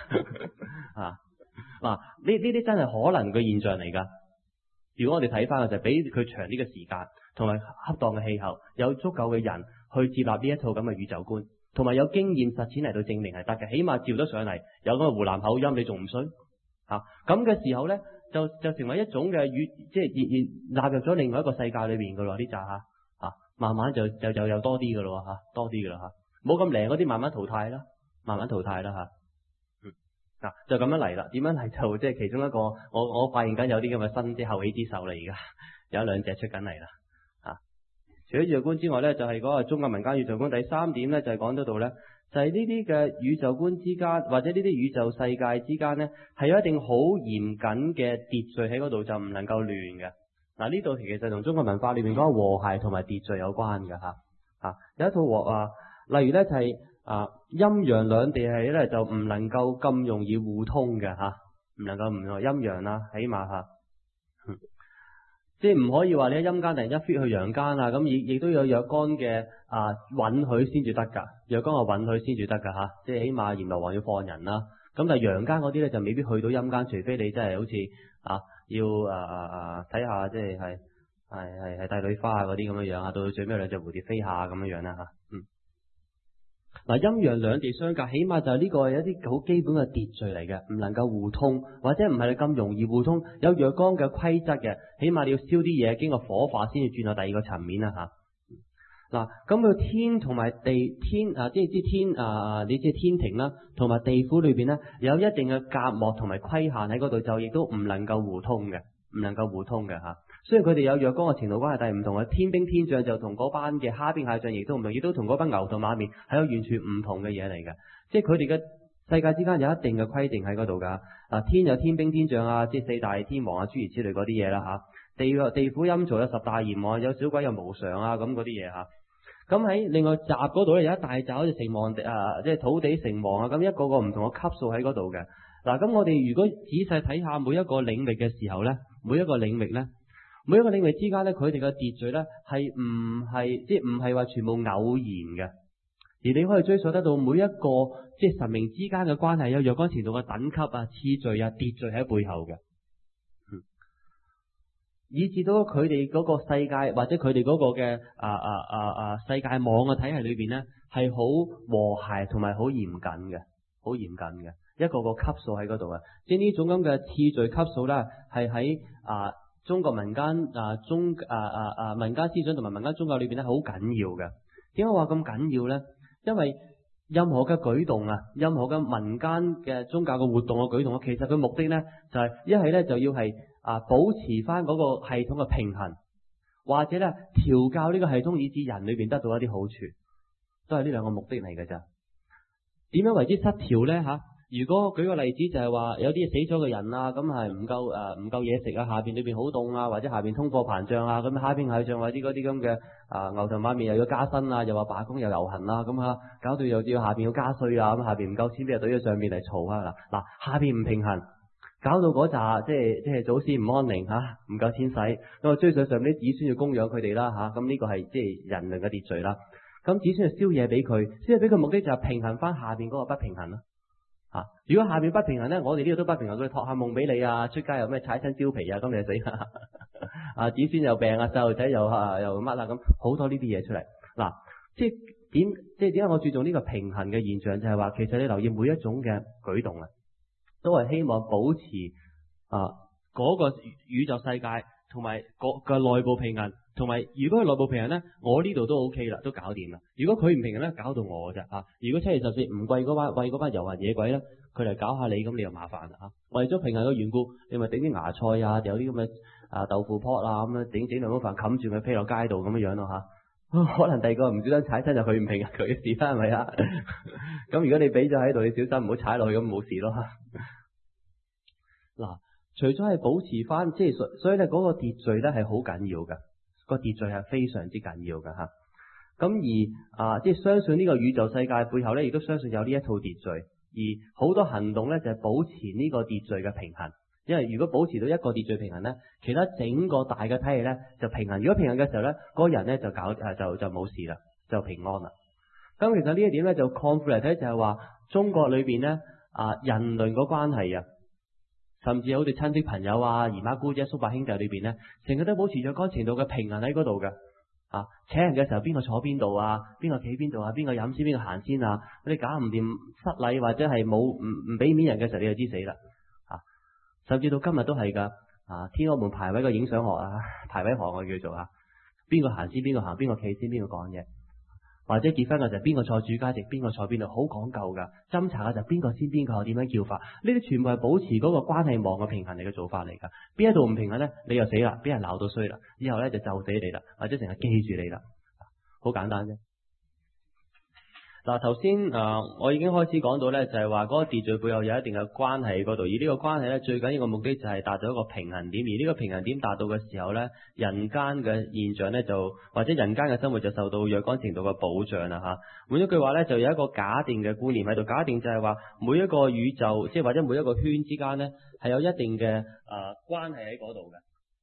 呢啲真係可能嘅現象嚟㗎。如果我哋睇翻嘅就係俾佢長啲嘅時間，同埋恰當嘅氣候，有足夠嘅人去接納呢一套咁嘅宇宙觀，同埋有經驗實踐嚟到證明係得嘅，起碼照得上嚟，有咁嘅湖南口音，你仲唔信咁嘅時候咧，就成為一種嘅即係納入咗另外一個世界裏邊㗎咯，呢扎慢慢就有多啲㗎咯多啲㗎啦冇咁靈嗰啲慢慢淘汰啦就咁樣嚟啦。點樣嚟就即係其中一個，我發現緊有啲咁嘅新即係後起之秀啦，而家有1兩隻出緊嚟啦除咗宇宙觀之外咧，就係嗰個中國民間宇宙觀。第3點咧就係講到度咧，就係呢啲嘅宇宙觀之間，或者呢啲宇宙世界之間咧，係有一定好嚴謹嘅秩序喺嗰度，就唔能夠亂嘅。呢度其實同中國文化裏面嗰個和諧同埋秩序有關嘅有一套例如咧就係陰陽兩地係咧就唔能夠咁容易互通嘅唔能夠唔陰陽啦，起碼即係唔可以話你喺陰間突然一 fit 去陽間咁亦都有若干嘅允許先至得㗎，若干嘅允許先至得㗎即係起碼閻羅王要放人啦， 咁但係陽間嗰啲咧就未必去到陰間，除非你真係好似要睇下即係帝女花嗰啲咁樣樣啊，到最尾兩隻蝴蝶飛下咁樣樣啦嚇。嗱，陰陽兩地相隔，起碼就係呢個係一啲好基本嘅秩序嚟嘅，唔能夠互通，或者唔係咁容易互通。有若干嘅規則嘅，起碼你要燒啲嘢，經過火化先至轉到第二個層面啦嚇。嗱，咁佢天同埋地天即係天你知天庭啦，同埋地府裏邊咧有一定嘅隔膜同埋規限喺嗰度，就亦都唔能夠互通嘅，唔能夠互通嘅嚇。雖然佢哋有若干嘅程度關係，但係唔同嘅天兵天將就同嗰班嘅蝦兵蟹將亦都唔同，亦都同嗰班牛同馬面係有完全唔同嘅嘢嚟嘅。即係佢哋嘅世界之間有一定嘅規定喺嗰度㗎。天有天兵天將啊，即係四大天王啊，諸如此類嗰啲嘢啦嚇。地府陰曹有十大閻王，有小鬼有無常啊咁嗰啲嘢嚇。咁喺另外閘嗰度咧有一大閘好似城隍即係土地城隍啊，咁一個個唔同嘅級數喺嗰度嘅。嗱，咁我哋如果仔細睇下每一個領域嘅時候咧，每一個領域之間咧，佢哋嘅秩序咧係唔係話全部偶然嘅，而你可以追溯得到每一個即係神明之間嘅關係有若干程度嘅等級啊、次序啊、秩序喺背後嘅，以至到佢哋嗰個世界或者佢哋嗰個嘅世界網嘅體系裏邊咧係好和諧同埋好嚴謹嘅，一個個級數喺嗰度啊，即係呢種咁嘅次序級數咧係喺中國民間民間思想同埋民間宗教裏邊咧好緊要嘅。點解話咁緊要咧？因為任何嘅舉動啊，任何嘅民間嘅宗教嘅活動嘅舉動，其實佢目的咧就係一係咧就要係保持翻嗰個系統嘅平衡，或者咧調教呢個系統以致人裏邊得到一啲好處，都係呢兩個目的嚟嘅咋。點樣為之失調咧嚇？如果舉個例子就係話有啲死咗嘅人啊，咁係唔夠嘢食啊，下邊裏邊好凍啊，或者下邊通貨膨脹啊，咁蝦兵蟹將或者嗰啲咁嘅牛頭馬面又要加薪啊，又話罷工又遊行啊，咁搞到又要下邊要加稅啊，咁下邊唔夠錢俾人懟咗上面嚟嘈啊嗱，下邊唔平衡，搞到嗰扎即係祖先唔安寧嚇，唔夠錢使，咁啊追上上啲子孫要供養佢哋啦嚇，咁呢個係即係人類嘅秩序啦。咁子孫就燒嘢俾佢，燒嘢俾佢目的就係平衡翻下邊嗰個不平衡啦。如果下邊不平衡咧，我哋呢度都不平衡，佢託下夢俾你啊，出街又咩踩親蕉皮啊，咁你就死啦。子孫又病啊，細路仔又乜啊，咁好多呢啲嘢出嚟。嗱，即係點解我注重呢個平衡嘅現象，就係話其實你留意每一種嘅舉動啊，都係希望保持嗰個宇宙世界同埋個內部平衡。同埋，如果佢內部平衡咧，我呢度都 OK 啦，都搞掂啦。如果佢唔平衡咧，搞到我啫嚇。如果7月14唔貴為嗰班遊魂野鬼咧，佢嚟搞下你，咁你又麻煩啦嚇。為咗平衡嘅緣故，你咪整啲芽菜啊，有啲咁嘅豆腐泡啊，咁樣整兩碗飯冚住佢飛落街度咁樣樣咯嚇。可能第二個唔小心踩親就佢唔平衡佢嘅事啦，係咪啊？咁如果你俾咗喺度，你小心唔好踩落去，咁冇事咯。嗱，除咗係保持翻，即係所以咧嗰個秩序咧係好緊要㗎。個秩序係非常之緊要嘅嚇，咁而即係相信呢個宇宙世界背後咧，亦都相信有呢一套秩序，而好多行動咧就係保持呢個秩序嘅平衡。因為如果保持到一個秩序平衡咧，其他整個大嘅體系咧就平衡。如果平衡嘅時候咧，嗰個人咧就冇事啦，就平安啦。咁其實呢一點咧就擴闊嚟睇，就係話中國裏邊咧人倫個關係啊。甚至好似親戚朋友啊、姨媽姑姐、叔伯兄弟裏邊咧，成日都保持咗嗰程度嘅平衡喺嗰度嘅。請人嘅時候邊個坐邊度啊？邊個企邊度啊？邊個飲先？邊個行先啊？你搞唔掂失禮或者係冇唔俾面人嘅時候，你就知死啦。甚至到今日都係噶。天安門排位個影相學啊，排位學我叫做邊個行先？邊個行？邊個企先？邊個講嘢？或者結婚嘅就邊個坐主家席，邊個坐邊度，好講究噶。斟茶嘅就邊個先，邊個點樣叫法，呢啲全部係保持嗰個關係網嘅平衡嚟嘅做法嚟噶。邊一度唔平衡咧，你就死啦，俾人鬧到衰啦，以後咧就死你啦，或者成日記住你啦，好簡單啫。嗱，頭先我已經開始講到咧，就係話嗰個秩序背後有一定嘅關係喺嗰度，而呢個關係咧最緊要嘅目的就係達到一個平衡點，而呢個平衡點達到嘅時候咧，人間嘅現象咧或者人間嘅生活就受到若干程度嘅保障啦嚇。換一句話咧，就有一個假定嘅觀念喺度，假定就係話每一個宇宙，即係或者每一個圈之間咧係有一定嘅關係喺嗰度嘅。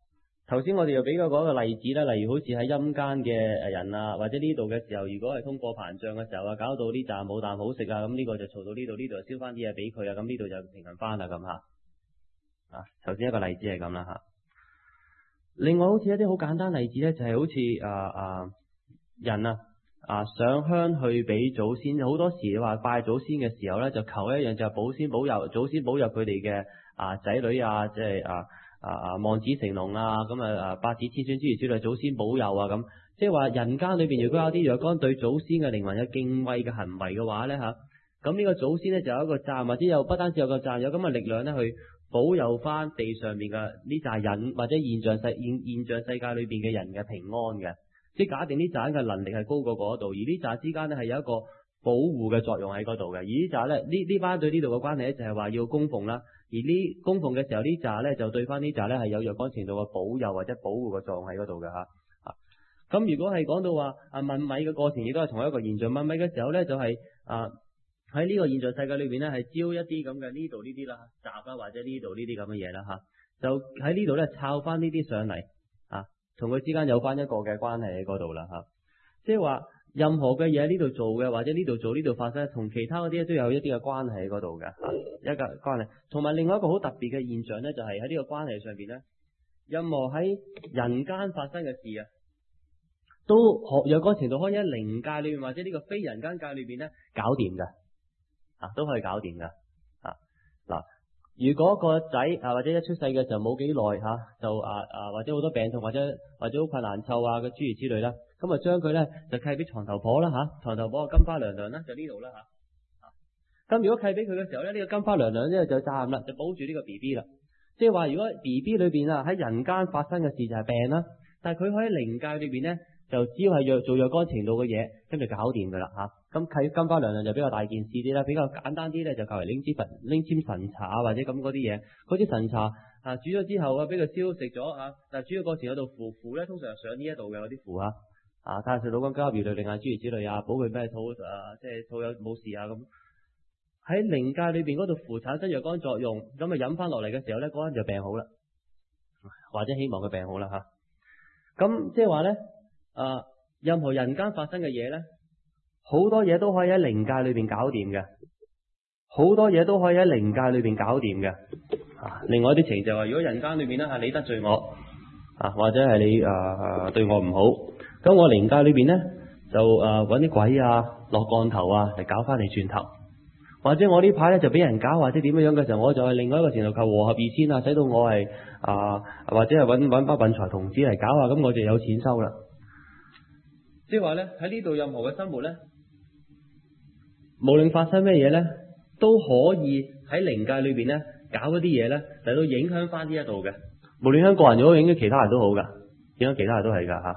頭先我哋又俾過嗰個例子啦，例如好似喺陰間嘅人啊，或者呢度嘅時候，如果係通貨膨脹嘅時候啊，搞到呢扎冇啖好食啊，咁呢個就嘈到呢度，呢度就燒翻啲嘢俾佢啊，咁呢度就平衡翻啦咁嚇。頭先一個例子係咁啦嚇。另外好似一啲好簡單例子咧，就係好似人上香去俾祖先，好多時話拜祖先嘅時候咧，就求一樣就係保先保佑祖先保佑佢哋嘅仔女啊，即係望子成龍啊，咁百子千孫諸如此類，祖先保佑啊咁。即係話人間裏邊如果有啲若干對祖先嘅靈魂有敬畏嘅行為嘅話咧嚇，咁呢個祖先咧就有一個責，或者有不單止有個責，有咁嘅力量咧去保佑翻地上面嘅呢扎人或者現象世界裏邊嘅人嘅平安嘅。即係假定呢扎人嘅能力係高過嗰度，而呢扎之間咧係有一個保護嘅作用喺嗰度嘅。而呢扎咧呢班對呢度嘅關係咧就係話要供奉啦。而呢供奉嘅時候呢扎咧就對翻呢扎咧係有若干程度嘅保佑或者保護嘅作用喺嗰度嘅嚇。咁如果係講到話問米嘅過程，亦都係同一個現象。問米嘅時候咧就係喺呢個現象世界裏邊咧係招一啲咁嘅呢度呢啲啦雜啦，或者呢度呢啲咁嘅嘢啦嚇，就喺呢度咧抄翻呢啲上嚟同佢之間有翻一個嘅關係喺嗰度啦嚇。即係話任何嘅嘢喺呢度做嘅，或者呢度做呢度發生，同其他嗰啲都有一啲嘅關係喺嗰度嘅一個關係。同埋另外一個好特別嘅現象咧，就係喺呢個關係上邊咧，任何喺人間發生嘅事都若干程度可以喺靈界裏面或者呢個非人間界裏邊咧搞掂嘅都可以搞掂嘅嗱。如果個仔或者一出世嘅時候冇幾耐就或者好多病痛或者好困難湊嘅諸如此類啦，咁將佢咧就契俾床頭婆啦床頭婆嘅金花娘娘啦，就呢度啦咁如果契俾佢嘅時候咧，呢個金花娘娘咧就責任啦，就保住呢個 B B 啦。即係話如果 B B 裏邊喺人間發生嘅事就係病啦，但係佢可以靈界裏邊咧就只要係做若干程度嘅嘢，咁就搞掂噶啦咁契金花娘娘就比較大件事啲啦，比較簡單啲咧就求其拎簽神茶或者咁嗰啲嘢，嗰啲神茶煮咗之後俾佢燒食咗但係煮嘅過程有度符咧，通常上呢一度嘅嗰啲符太歲老君加如類令諸如此類保佢咩肚即係肚有冇事咁。喺靈界裏邊嗰度符產生若干作用，咁飲翻落嚟嘅時候咧，嗰人就病好啦，或者希望佢病好啦咁即係話咧任何人間發生嘅嘢咧，好多嘢都可以喺靈界裏邊搞掂嘅，好多嘢都可以喺靈界裏邊搞掂嘅另外一啲情就係話，如果人間裏邊咧係你得罪我或者係你對我唔好，咁我靈界裏邊咧就揾啲鬼落降頭嚟搞翻你轉頭，或者我呢排咧就俾人搞或者點樣嘅時候，我就係另外一個程度求和合2000使到我係或者係揾班運財童子嚟搞咁我就有錢收啦。即係話咧喺呢度任何嘅生活咧，無論發生咩嘢咧，都可以喺靈界裏邊咧搞嗰啲嘢咧嚟到影響翻呢一度嘅，無論影響個人，如果影響其他人都好噶，影響其他人都係噶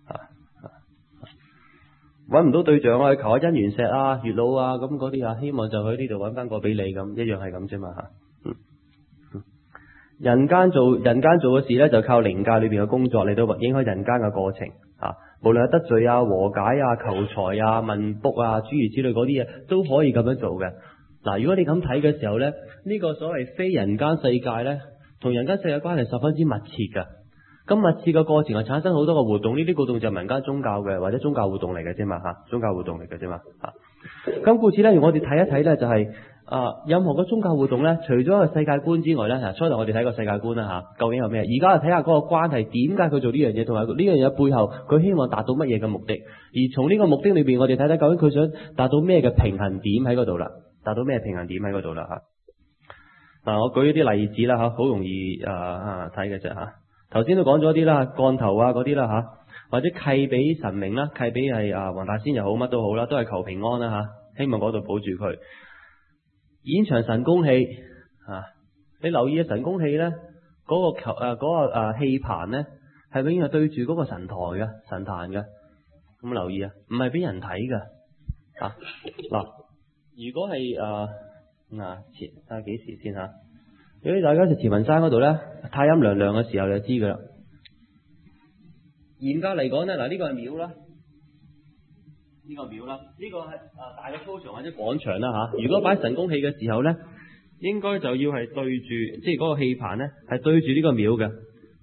揾唔到對象求下姻緣石月老咁嗰啲希望就喺呢度揾翻個俾你咁，一樣係咁啫嘛人間做嘅事咧，就靠靈界裏邊嘅工作嚟到影響人間嘅過程無論係得罪和解求財問卜諸如此類嗰啲嘢都可以咁樣做嘅。嗱，如果你咁睇嘅時候咧，呢個所謂非人間世界咧，同人間世界關係十分之密切噶。咁密切嘅過程係產生好多個活動，呢啲活動就係民間宗教嘅或者宗教活動嚟嘅啫嘛宗教活動嚟嘅啫嘛咁故此咧，我哋睇一睇咧就係任何嘅宗教活動咧，除咗個世界觀之外咧，初頭我哋睇個世界觀啦究竟有咩？而家就睇下嗰個關係，點解佢做呢樣嘢，同埋呢樣嘢背後佢希望達到乜嘢嘅目的？而從呢個目的裏邊，我哋睇睇究竟佢想達到咩嘅平衡點喺嗰度啦？達到咩平衡點喺嗰度啦我舉一啲例子啦好容易睇嘅啫頭先都講咗啲啦，降頭嗰啲啦或者契俾神明啦，契俾係黃大仙又好，乜都好啦，都係求平安啦希望嗰度保住佢。演場神功戲你留意神功戲咧，嗰個戲盤咧係永遠係對住嗰個神台嘅神壇嘅，咁留意唔係俾人睇嘅嗱。如果係睇下幾時先如果大家就慈雲山嗰度咧，太陰涼涼嘅時候就知噶啦。嚴格嚟講咧，呢個係廟啦，呢個係大嘅操場或者廣場啦如果擺神功戲嘅時候咧，應該就要係對住，即係嗰個戲盤咧係對住呢個廟嘅。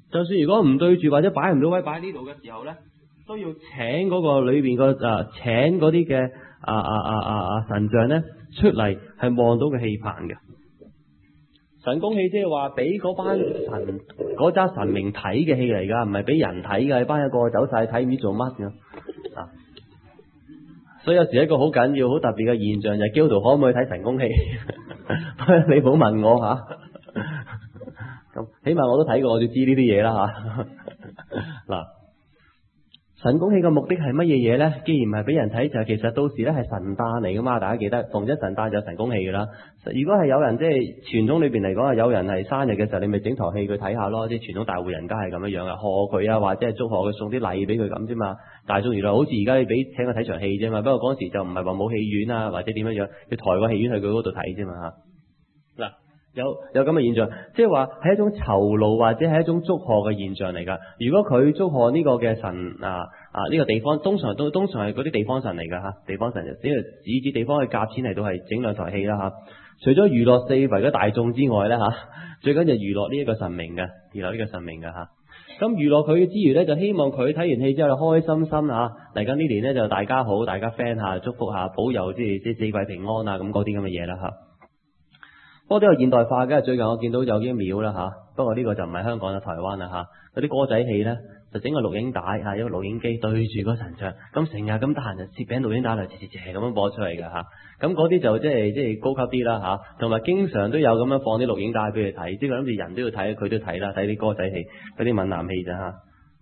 就算如果唔對住或者擺唔到位擺喺呢度嘅時候咧，都要請嗰個裏邊個請嗰啲嘅神像咧出嚟，係望到嘅氣棒嘅。神功戲即係話俾嗰班神嗰紮神明睇嘅戲嚟噶，唔係俾人睇嘅。班一個走晒睇唔知做乜嘅啊！所以有時一個好緊要、好特別嘅現象就係基督徒可唔可以睇神功戲？你唔好問我吓，咁起碼我都睇過，我就知呢啲嘢啦吓。嗱，神功戲嘅目的係乜嘢嘢咧？既然唔係俾人睇，就其實到時咧係神誕嚟噶嘛，大家記得逢咗神誕就有神功戲噶啦。如果係有人即係傳統裏邊嚟講，有人係生日嘅時候，你咪整台戲佢睇下咯。即係傳統大戶人家係咁樣樣嘅，賀佢啊，或者係祝賀佢送啲禮俾佢咁啫嘛。大眾娛樂好似而家你俾請佢睇場戲啫嘛。不過嗰時就唔係話冇戲院啊，或者點樣樣，要抬個戲院去佢嗰度睇啫嘛嚇。嗱，有咁嘅現象，即係話係一種酬勞或者係一種祝賀嘅現象嚟㗎。如果佢祝賀呢個嘅神呢個地方，通常係嗰啲地方神嚟㗎嚇，地方神就只係指地方去夾錢嚟到係整兩台戲啦嚇。除咗娛樂四圍嘅大眾之外咧嚇，最緊就娛樂呢一個神明嘅，娛樂呢個神明嘅嚇。咁娛樂佢之餘咧，就希望佢睇完戲之後開心心嚇，嚟緊呢年咧就大家好，大家 friend 下，祝福下，保佑即係四季平安啊咁嗰啲咁嘅嘢啦嚇。不過都有現代化嘅，最近我見到有啲廟啦嚇，不過呢個就唔係香港啦，台灣啦嚇，嗰啲歌仔戲咧就整個錄影帶嚇，一個錄影機對住個神像，咁成日咁得閒就攝餅錄影帶嚟，斜咁樣播出嚟㗎嚇。咁嗰啲就即係高級啲啦嚇，同埋經常都有咁樣放啲錄影帶俾佢睇，即係諗住人都要睇，佢都睇啦，睇啲歌仔戲，嗰啲閩南戲咋嚇。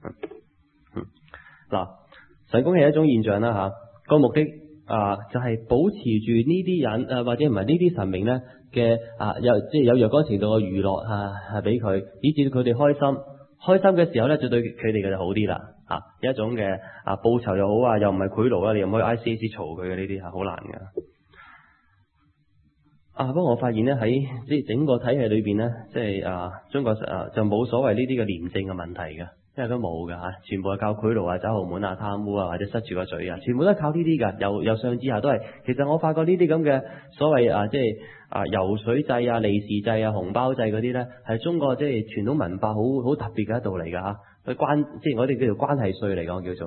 嗱，神功戲係一種現象啦嚇，個目的就係保持住呢啲人或者唔係呢啲神明咧嘅有若干程度嘅娛樂係俾佢，以至佢哋開心嘅時候咧，就對佢哋嘅就好啲啦嚇。一種嘅報酬又好又唔係賄賂啦，你又唔可以 ICAC 嘈佢嘅呢啲係好難嘅。不過我發現咧喺即係整個體系裏邊咧，即係中國就冇所謂呢啲嘅廉政嘅問題嘅，因為都冇㗎嚇，全部係靠賄賂啊、走後門啊、貪污啊或者塞住個嘴啊，全部都係靠呢啲㗎，由上至下都係。其實我發覺呢啲咁嘅所謂即係油水制啊、利是制啊、紅包制嗰啲咧，係中國即係傳統文化好特別嘅一道嚟㗎嚇。佢即係我哋叫做關係稅嚟㗎，我叫做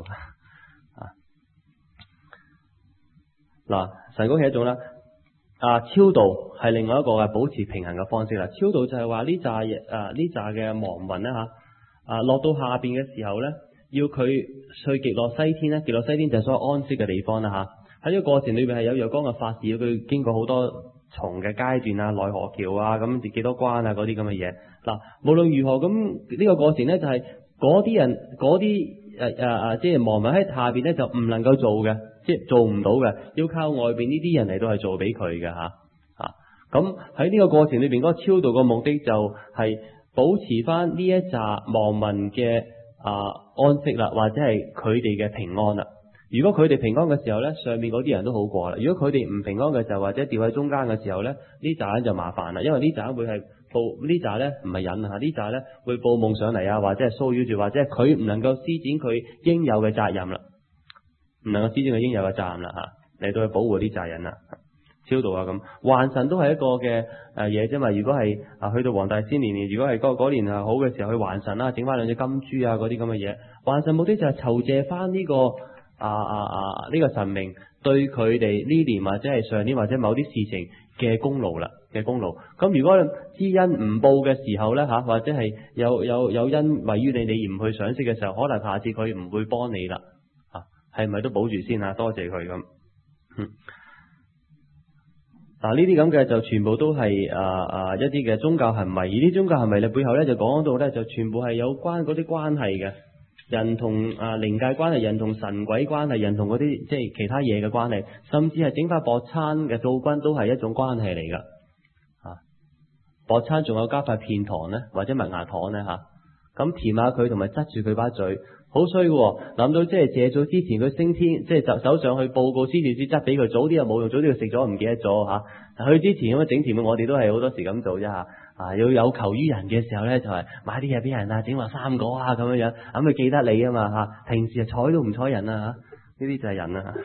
嗱，神功係一種啦。超度係另外一個嘅保持平衡嘅方式啦。超度就係話呢紮嘅亡魂咧落到下邊嘅時候咧，要佢去極樂西天咧。極樂西天就係所謂安息嘅地方啦嚇。喺呢個過程裏邊係有若干嘅法事，要佢經過好多重嘅階段啊、奈何橋啊、咁幾多關啊嗰啲咁嘅嘢。嗱，無論如何咁呢個過程咧，就係嗰啲人嗰啲即係亡魂喺下邊咧就唔能夠做嘅。即係做唔到嘅，要靠外邊呢啲人嚟到係做俾佢嘅嚇。咁喺呢個過程裏邊，嗰個超度嘅目的就係保持翻呢一紮亡魂嘅安息啦，或者係佢哋嘅平安啦。如果佢哋平安嘅時候咧，上面嗰啲人都好過啦。如果佢哋唔平安嘅時候，或者掉喺中間嘅時候咧，呢紮人就麻煩啦，因為呢紮會係報呢紮咧唔係人嚇，呢紮咧會報夢上嚟或者係騷擾住，或者係佢唔能夠施展佢應有嘅責任啦。唔能夠施展佢應有嘅責任啦嚇，嚟到去保護啲責任啦，超度咁。還神都係一個嘅嘢啫嘛。如果係去到黃大仙年，如果係嗰年好嘅時候去還神啦，整翻兩隻金豬嗰啲咁嘅嘢。還神目的就係酬謝翻呢個呢個神明對佢哋呢年或者係上年或者某啲事情嘅功勞啦嘅功勞。咁如果知恩唔報嘅時候咧或者係有恩位於你而唔去賞識嘅時候，可能下次佢唔會幫你啦。係咪都保住先多謝佢咁。嗱，呢啲咁嘅就全部都係一啲嘅宗教行為，而啲宗教行為嘅背後咧就講到咧就全部係有關嗰啲關係嘅，人同靈界關係，人同神鬼關係，人同嗰啲即係其他嘢嘅關係，甚至係整塊薄餐嘅灶君都係一種關係嚟㗎。薄餐仲有加塊片糖咧，或者麥芽糖咧咁甜下佢，同埋擠住佢把嘴。好衰嘅，諗到即係謝祖之前佢升天，即係就走上去報告施主師執俾佢，早啲又冇用，早啲又食咗唔記得咗嚇。去之前咁樣整甜嘅，我哋都係好多時咁做啫嚇。要有求於人嘅時候咧，就係買啲嘢俾人整話三果咁樣樣，咁佢記得你啊嘛嚇。平時睬都唔睬人啊嚇，呢啲就係人啊。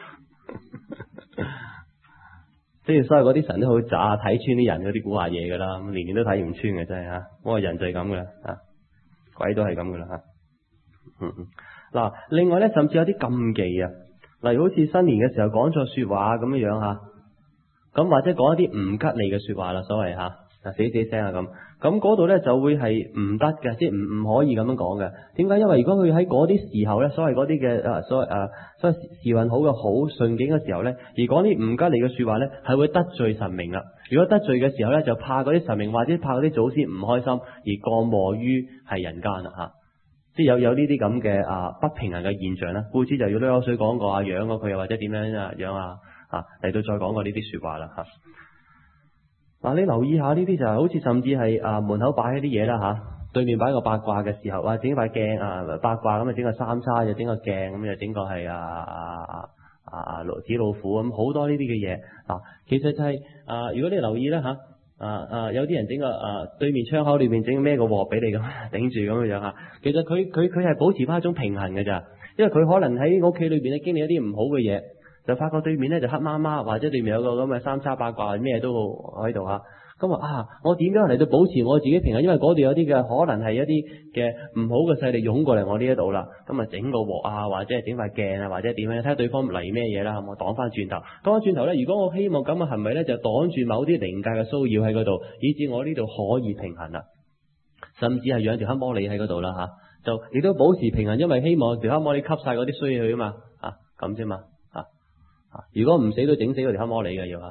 即係所以嗰啲神都好渣，睇穿啲人嗰啲古惑嘢㗎啦，年年都睇唔穿嘅真係嚇。我話人就係咁嘅嚇。 鬼都係咁噶啦吓。嗱，另外咧，甚至有啲禁忌啊，例如好似新年嘅時候講錯說話咁樣樣吓，咁或者講一啲唔吉利嘅說話啦，所謂吓。死聲啊咁嗰度咧就會係唔得嘅，即係唔可以咁樣講嘅。點解？因為如果佢喺嗰啲時候咧，所謂嗰啲嘅所謂時運好嘅好順境嘅時候咧，而講啲唔吉利嘅說話咧，係會得罪神明啦。如果得罪嘅時候咧，就怕嗰啲神明或者怕嗰啲祖先唔開心，而降禍於係人間啦吓。即係有呢啲咁嘅不平衡嘅現象啦。故此就要攞口水講過啊，養過佢，又或者點樣樣嚟到再講過呢啲說話啦吓。嗱，你留意下呢啲就係好似甚至係門口擺一啲嘢啦吓，對面擺個八卦嘅時候，整塊鏡八卦咁整個三叉，又整個鏡咁，又整個係紙老虎咁，好多呢啲嘅嘢。其實就係如果你留意啦吓，有啲人整個對面窗口裏邊整孭個鑊俾你咁頂住咁樣樣吓，其實佢係保持翻一種平衡嘅咋，因為佢可能喺屋企裏邊咧經歷一啲唔好嘅嘢。就發覺對面咧就黑麻麻，或者對面有個咁嘅三叉八卦，咩都喺度吓。咁我點樣嚟到保持我自己平衡？因為嗰度有啲嘅可能係一啲嘅唔好嘅勢力湧過嚟我呢一度啦。咁整個鑊或者係整塊鏡或者點樣，睇下對方嚟咩嘢啦。我擋翻轉頭，擋翻轉頭咧。如果我希望咁嘅行為咧，就擋住某啲靈界嘅騷擾喺嗰度，以至我呢度可以平衡啦。甚至係養條黑魔利喺嗰度啦吓，就亦都保持平衡，因為希望條黑魔利吸晒嗰啲衰去啊嘛咁啫嘛。如果唔死都整死嗰條黑魔利嘅要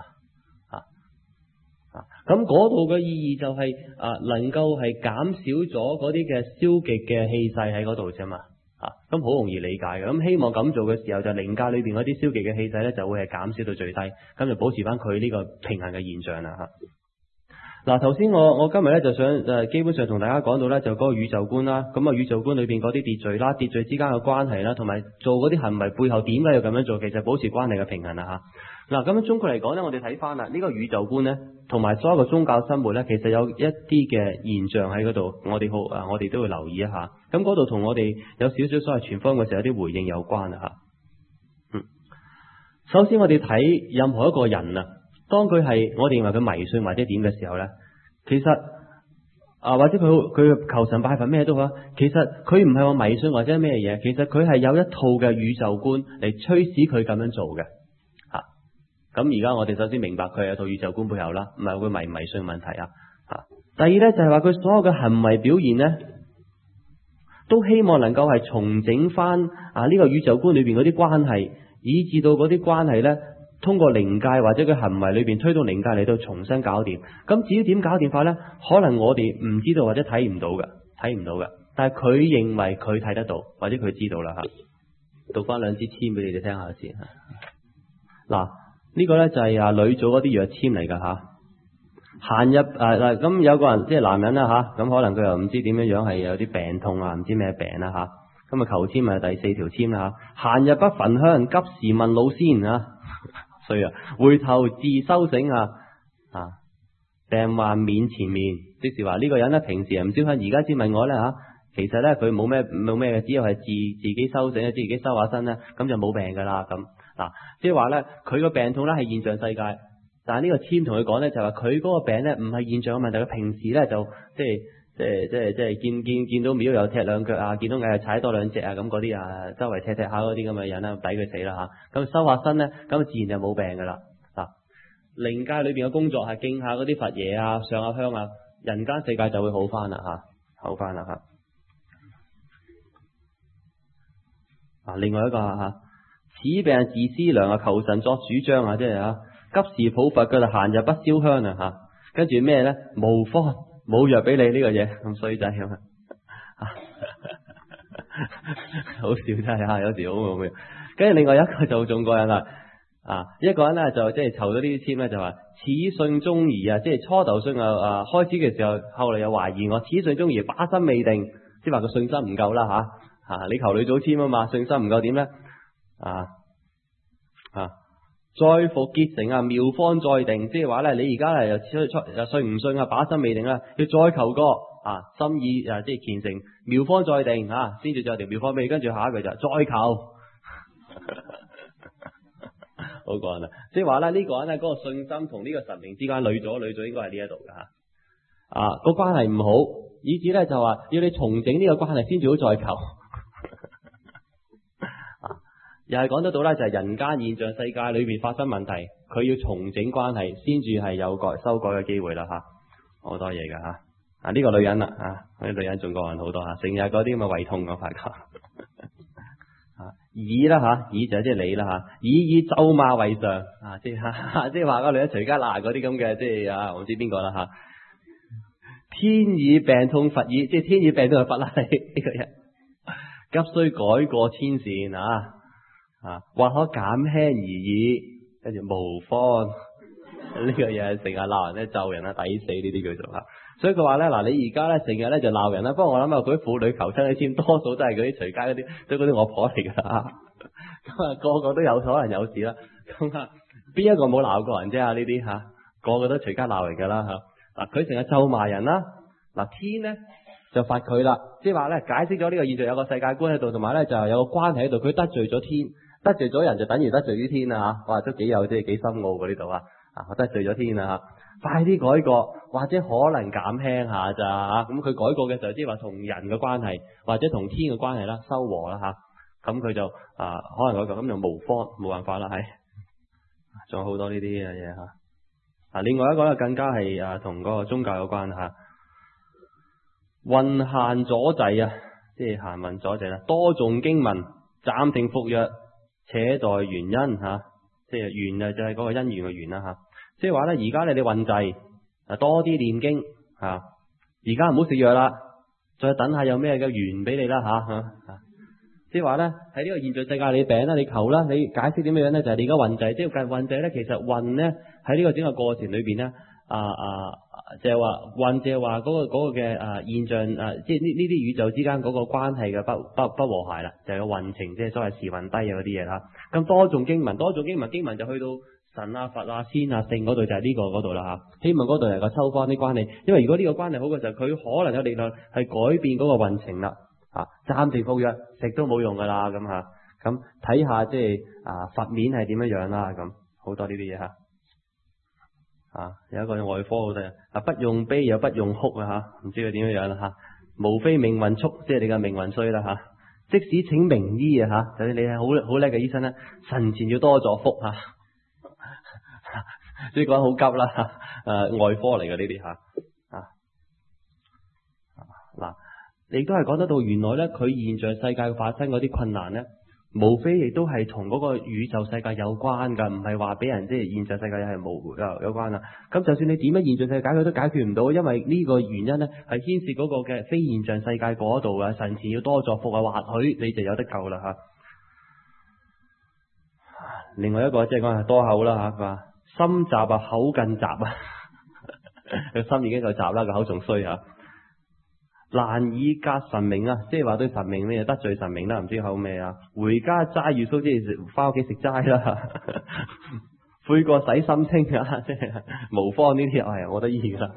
咁嗰度嘅意義就係能夠係減少咗嗰啲嘅消極嘅氣勢喺嗰度啫嘛。咁好容易理解嘅。咁希望咁做嘅時候，就靈界裏邊嗰啲消極嘅氣勢咧，就會係減少到最低，咁就保持翻佢呢個平衡嘅現象啦吓。頭先我今日咧就想基本上同大家講到咧，就嗰個宇宙觀啦。咁宇宙觀裏邊嗰啲秩序啦、秩序之間嘅關係啦，同埋做嗰啲行為背後點解要咁樣做，其實保持關係嘅平衡啦吓。咁樣中國嚟講咧，我哋睇翻啦，呢個宇宙觀咧，同埋所有嘅宗教生活咧，其實有一啲嘅現象喺嗰度，我哋都會留意一下。咁嗰度同我哋有少少所謂傳福音嘅時候有啲回應有關啦吓。首先我哋睇任何一個人當佢係我哋認為佢迷信或者點嘅時候咧，其實或者佢求神拜佛咩都好，其實佢唔係話迷信或者咩嘢，其實佢係有一套嘅宇宙觀嚟驅使佢咁樣做嘅。咁而家我哋首先明白佢係有套宇宙觀背後啦，唔係佢迷唔迷信問題第二咧就係話佢所有嘅行為表現咧，都希望能夠係重整翻呢個宇宙觀裏邊嗰啲關係，以至到嗰啲關係咧，通過靈界或者佢行為裏邊推動靈界嚟到重新搞掂。咁至於點搞掂法呢？可能我哋唔知道或者睇唔到嘅，但係佢認為佢睇得到或者佢知道啦吓。讀翻兩支籤俾你哋聽下先。呢個呢就係女祖嗰啲藥籤嚟噶吓。行入咁有個人即係男人啦吓，咁可能佢又唔知點樣係有啲病痛唔知咩病啦吓。咁求籤係第4條籤啦吓。行入不焚香，急時問老先所以回頭自修醒病患免前面，即是話呢個人呢，平時唔燒香，而家先問我呢其實呢，佢冇咩嘅，只要係自己修醒，自己收下身呢，咁就冇病噶啦咁即係話呢，佢個病痛呢係現象世界，但係呢個籤同佢講呢，就話佢嗰個病呢唔係現象嘅問題，佢平時呢就即係見到廟又踢兩腳見到蟻又踩多兩隻咁嗰啲周圍踢下嗰啲咁嘅人抵佢死啦吓。咁收下身呢，咁自然就冇病噶啦。靈界裏邊嘅工作係敬下嗰啲佛爺上下香人間世界就會好翻啦吓，好翻啦吓。另外一個此病自思量求神作主張即係急時抱佛腳就行入不燒香跟住咩呢？無方冇藥俾你呢個嘢，咁衰仔咁好笑真係有時好無妙。跟住另外一個就仲過癮啦，一個人呢就即係籌咗呢啲籤呢，就話此信中疑即係初頭信開始嘅時候，後嚟又懷疑我，此信中疑把心未定，即係話個信心唔夠啦你求女祖籤嘛，信心唔夠點呢？再復結成妙方再定，即係話咧，你而家又信唔信把心未定啦，要再求過心意即係虔誠，妙方再定先至再條妙方俾你，跟住下一句就再求，好講啦，即係話咧呢個人咧嗰個信心同呢個神明之間累咗應該係呢一度嘅個關係唔好， 以至咧就話要你重整呢個關係先至好再求。又係講得到啦，就係人間現象世界裏邊發生問題，佢要重整關係先至係有修改嘅機會啦吓，好多嘢噶吓。啊呢個女人啦啊，啲女人仲過人好多吓，成日嗰啲咁嘅胃痛咁發覺。以啦吓，以就即係你啦吓，以咒罵為常啊，即係話個女人隨街鬧嗰啲咁嘅，即係啊，我唔知邊個啦吓。天以病痛罰以，即係天以病痛去罰啦你呢個人，急須改過遷善啊，或可減輕而已，跟住無方呢個嘢成日鬧人咧，咒人啦，抵死呢啲叫做吓。所以佢話咧，嗱你而家咧成日咧就鬧人啦，不過我諗啊，嗰啲婦女求親啲簽多數都係嗰啲隨街嗰啲，都嗰啲惡婆嚟噶啦。咁啊個個都有可能有事啦。咁啊邊一個冇鬧過人啫？呢啲吓個個都隨街鬧人噶啦吓。嗱佢成日咒罵人啦，嗱天咧就罰佢啦，即係話咧解釋咗呢個現象有個世界觀喺度，同埋咧就有個關係喺度。佢得罪咗天，得罪咗人就等於得罪於天啊吓。哇都幾有即係幾深奧喎呢度啊！我得罪咗天啊！快啲改過，或者可能減輕下咋吓？咁佢改過嘅時候，即係話同人嘅關係，或者同天嘅關係啦，修和啦吓。咁佢就可能改過，咁就無方冇辦法啦，係。仲有好多呢啲嘅嘢吓。另外一個咧更加係同嗰個宗教有關吓。混淆阻滯啊，即係閒文阻滯啦。多誦經文，暫停服藥，且待原因吓。即係緣就係嗰個因緣嘅緣啦吓，即係話咧而家你混滯多啲念經吓，而家唔好食藥啦，再等下有咩嘅緣俾你啦吓。即係話咧喺呢個現象世界你病啦，你求啦，你解釋點樣咧？就係你而家混滯，即係混滯咧，其實混咧喺呢個整個過程裏邊咧就係話混，就係話嗰個嘅現象即係呢啲宇宙之間嗰個關係嘅不和諧啦，就係個運程，即係所謂時運低啊嗰啲嘢啦。咁多誦經文，經文就去到神啊、佛啊、仙啊、聖嗰度，就係呢個嗰度啦吓。希望嗰度能夠收翻啲關係，因為如果呢個關係好嘅時候，佢可能有力量係改變嗰個運程啦。暫時服藥食都冇用噶啦咁吓。咁睇下即係佛面係點樣樣啦咁，好多呢啲嘢吓。有一個外科好多人不用悲又不用哭啊吓，唔知佢點樣樣啦吓。無非命運速，即係你嘅命運衰啦吓。即使請名醫啊吓，就算你係好叻嘅醫生咧，神前要多作福吓。呢個好急啦，外科嚟嘅呢啲吓。嗱，你都係講得到，原來咧佢現象世界發生嗰啲困難咧，無非亦都係同嗰個宇宙世界有關噶，唔係話俾人即係現象世界係有關啦。咁就算你點樣現象世界解決都解決唔到，因為呢個原因咧係牽涉嗰個嘅非現象世界嗰度啊，神前要多作福啊，或許你就有得救啦吓。另外一個即係講係多口啦吓，佢話心雜口更雜啊，個心已經夠雜啦，個口仲衰吓。難以格神明啊，即係話對神明你就得罪神明啦，唔知後咩啊？回家齋月蘇，即係翻屋企食齋啦。悔過洗心清啊，即係無方呢啲係我得意噶啦。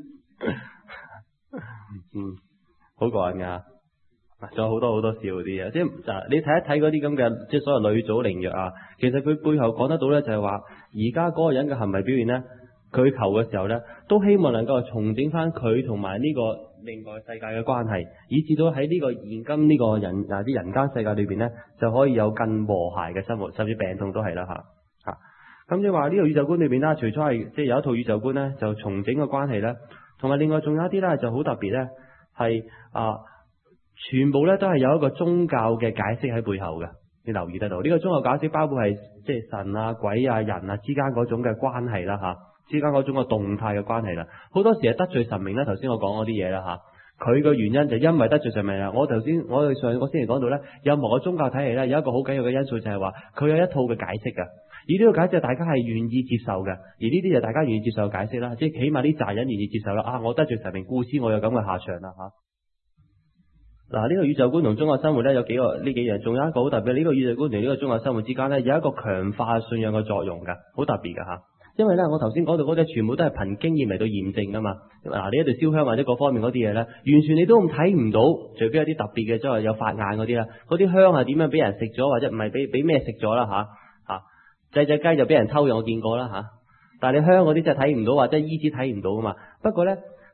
好過癮噶。仲有好多好多笑啲嘢，即係你睇一睇嗰啲咁嘅，即係所謂女祖靈藥啊，其實佢背後講得到咧，就係話而家嗰個人嘅行為表現咧，佢求嘅時候咧，都希望能夠重整翻佢同埋呢個另外世界嘅關係，以至到喺呢個現今呢個人啲人間世界裏邊咧，就可以有更和諧嘅生活，甚至病痛都係啦吓。咁即係話呢個宇宙觀裏邊啦，除咗係即係有一套宇宙觀咧，就重整個關係咧，同埋另外仲有一啲咧就好特別咧，係全部咧都係有一個宗教嘅解釋喺背後嘅，你留意得到呢個宗教解釋包括係即係神啊、鬼啊、人啊之間嗰種嘅關係啦吓，之間嗰種嘅動態嘅關係啦，好多時係得罪神明啦。頭先我講嗰啲嘢啦吓，佢個原因就因為得罪神明啦。我先前講到咧，任何個宗教體系咧有一個好緊要嘅因素就係話佢有一套嘅解釋噶，而呢個解釋大家係願意接受嘅，而呢啲就大家願意接受嘅解釋啦，即係起碼啲雜人願意接受啦。我得罪神明，故此我有咁嘅下場啦吓。嗱，呢個宇宙觀同宗教生活咧有呢幾樣，仲有一個好特別，呢個宇宙觀同呢個宗教生活之間咧有一個強化信仰嘅作用噶，好特別噶吓。因為咧我頭先講到嗰啲全部都係憑經驗嚟到驗證噶嘛。嗱，你喺度燒香或者各方面嗰啲嘢咧，完全你都睇唔到，除非有啲特別嘅，即係有法眼嗰啲啦。嗰啲香係點樣俾人食咗，或者唔係俾咩食咗啦吓。隻雞就俾人偷咗，我見過啦吓。但係你香嗰啲真係睇唔到，或者醫治睇唔到噶嘛。不過咧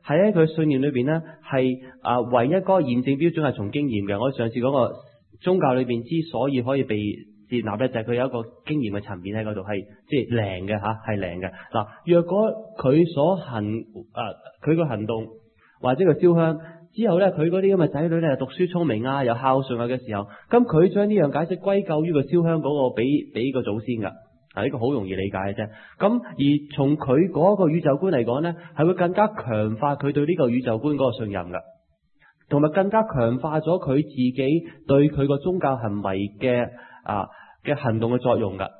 喺佢信念裏邊呢，係唯一嗰個驗證標準係從經驗嘅。我上次講過，宗教裏邊之所以可以被接納咧，就係佢有一個經驗嘅層面喺嗰度，係即係靈嘅係靈嘅。嗱，若果佢所佢個行動或者個燒香之後咧，佢嗰啲咁嘅仔女咧讀書聰明啊，又孝順啊嘅時候，咁佢將呢樣解釋歸咎於個燒香嗰個俾個祖先噶。呢個好容易理解嘅啫。咁而從佢嗰個宇宙觀嚟講呢，係會更加強化佢對呢個宇宙觀嗰個信任噶，同埋更加強化咗佢自己對佢個宗教行為嘅行動嘅作用噶。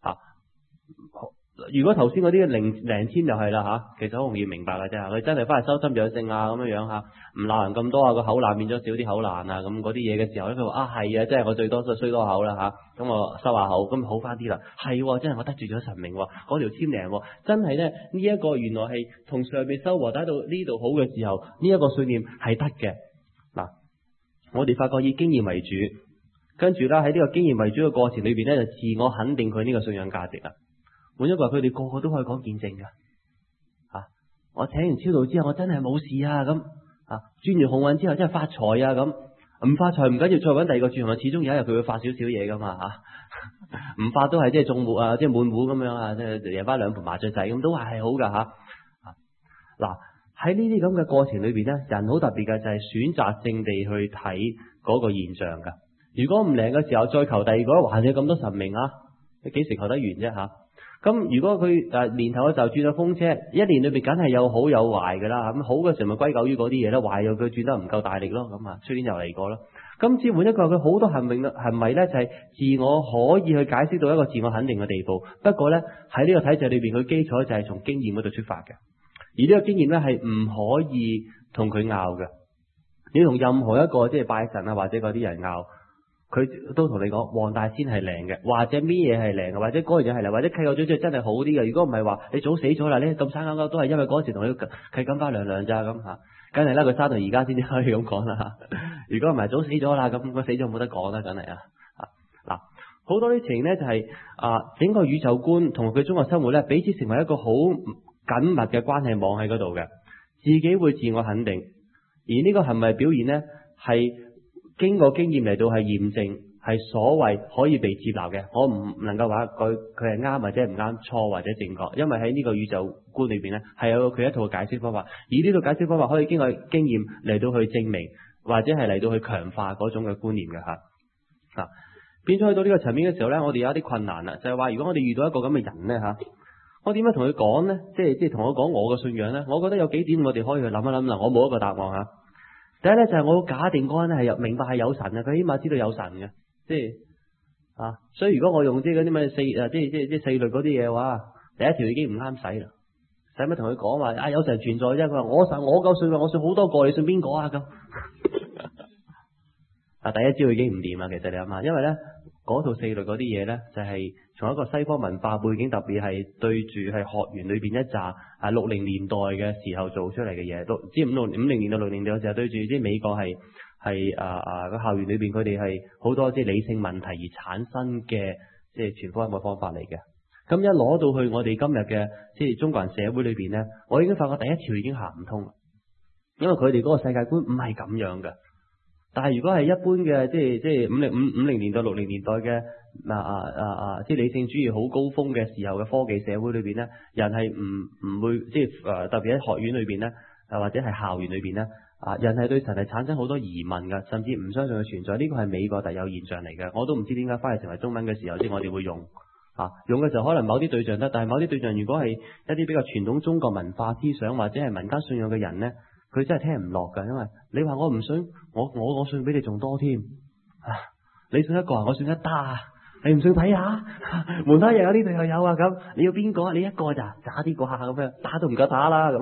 如果頭先嗰啲靈籤就係啦其實好容易明白嘅啫。佢真係翻嚟修心養性啊咁樣樣唔鬧人咁多啊，個口爛變咗少啲口爛啊，咁嗰啲嘢嘅時候咧，佢話係啊，即係我最多都衰多口啦咁我收下口，咁好翻啲啦。係真係我得罪咗神明嗰條籤靈真係咧，呢一個原來係同上面修和打到呢度好嘅時候，呢一個信念係得嘅。嗱，我哋發覺以經驗為主，跟住啦喺呢個經驗為主嘅過程裏邊咧，就自我肯定佢呢個信仰價值啦。換一個話，佢哋個個都可以講見證噶。我請完超度之後，我真係冇事啊咁。轉完紅運之後，真係發財啊咁。唔發財唔緊要，再揾第二個轉運，始終有一日佢會發少少嘢噶嘛唔發都係即係中戶啊，即係滿戶咁樣即係贏翻2盤麻雀仔咁，都係好噶嗱，喺呢啲咁嘅過程裏邊呢，人好特別嘅就係選擇性地去睇嗰個現象噶。如果唔靈嘅時候，再求第二個，還有咁多神明你幾時求得完啫咁如果佢年頭嘅時候轉咗風車，一年裏邊梗係有好有壞噶啦。咁好嘅時候咪歸咎於嗰啲嘢咯，壞又佢轉得唔夠大力咯。咁出年又嚟過咯。今次換一個佢好多行為咧，就係自我可以去解釋到一個自我肯定嘅地步。不過咧喺呢個體制裏邊，佢基礎就係從經驗嗰度出發嘅。而呢個經驗咧係唔可以同佢拗嘅。你同任何一個即係拜神或者嗰啲人拗，佢都同你講黃大仙係靈嘅，或者咩嘢係靈嘅，或者嗰樣嘢係靈，或者契我嘴真係好啲嘅。如果唔係話你早死咗啦，你咁生勾勾都係因為嗰時同你契金花娘娘咋咁梗係啦，佢生到而家先至可以咁講啦如果唔係早死咗啦，咁佢死咗冇得講啦，梗係嗱，好多啲情呢，就係整個宇宙觀同佢中國生活呢，彼此成為一個好緊密嘅關係網喺嗰度嘅，自己會自我肯定，而呢個行為表現呢，係經過經驗嚟到係驗證，係所謂可以被接納嘅。我唔能夠話佢係啱或者唔啱，錯或者正確，因為喺呢個宇宙觀裏邊呢，係有佢一套解釋方法，而呢套解釋方法可以經過經驗嚟到去證明，或者係嚟到去強化嗰種嘅觀念嘅變咗去到呢個層面嘅時候呢，我哋有一啲困難啦，就係話如果我哋遇到一個咁嘅人呢我點樣同佢講呢？即係同我講我嘅信仰呢？我覺得有幾點我哋可以去諗一諗啦。我冇一個答案第一咧就係我假定嗰個人係明白係有神嘅，佢起碼知道有神嘅，即係所以如果我用即係嗰啲咩四律嗰啲嘢嘅話，第一條已經唔啱使啦。使乜同佢講話有神存在啫？佢話我夠信，我信好多個，你信邊個咁？第一招已經唔掂啦，其實你諗下，因為咧嗰套四律嗰啲嘢咧，就係從一個西方文化背景，特別係對住係學園裏邊一紮60年代嘅時候做出嚟嘅嘢，即係50年到60年代嘅時候對住即係美國係個校園裏邊，佢哋係好多即係理性問題而產生嘅即係傳福音嘅方法嚟嘅。咁一攞到去我哋今日嘅即係中國人社會裏邊咧，我已經發覺第一條已經行唔通，因為佢哋嗰個世界觀唔係咁樣嘅。但係如果係一般嘅即係50年代60年代嘅即係理性主義好高峰嘅時候嘅科技社會裏邊咧，人係唔會即係特別喺學院裏邊咧，或者係校園裏邊咧，人係對神係產生好多疑問嘅，甚至唔相信佢存在。呢個係美國特有現象嚟嘅，我都唔知點解翻譯成為中文嘅時候，即係我哋會用嘅時候，可能某啲對象得，但係某啲對象如果係一啲比較傳統中國文化思想或者係民間信仰嘅人咧，佢真係聽唔落㗎，因為你話我唔信，我信比你仲多添。你信一個我信一打，你唔信睇下，門口又有呢度又有咁，你要邊個？你一個咋？渣啲個下咁樣，打都唔夠打啦咁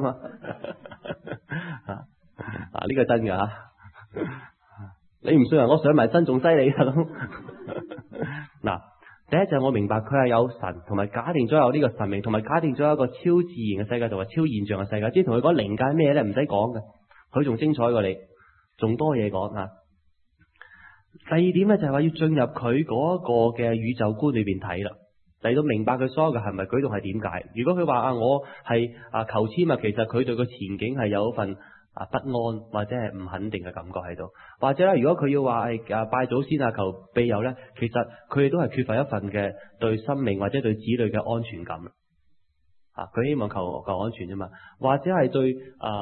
呢個真㗎你唔信我上埋身仲犀利咁。嗱，第一就係我明白佢係有神，同埋假定咗有呢個神明，同埋假定咗一個超自然嘅世界同埋超現象嘅世界。即係同佢講靈界咩咧，唔使講嘅，佢仲精彩過你，仲多嘢講。第二點咧就係話要進入佢嗰個嘅宇宙觀裏邊睇啦。 嚟到明白佢所有嘅行為舉動係點解。如果佢話我係求簽啊，其實佢對個前景係有一份不安或者係唔肯定嘅感覺喺度。或者咧，如果佢要話係拜祖先啊求庇佑咧，其實佢哋都係缺乏一份嘅對生命或者對子女嘅安全感。佢希望求安全啫嘛。或者係對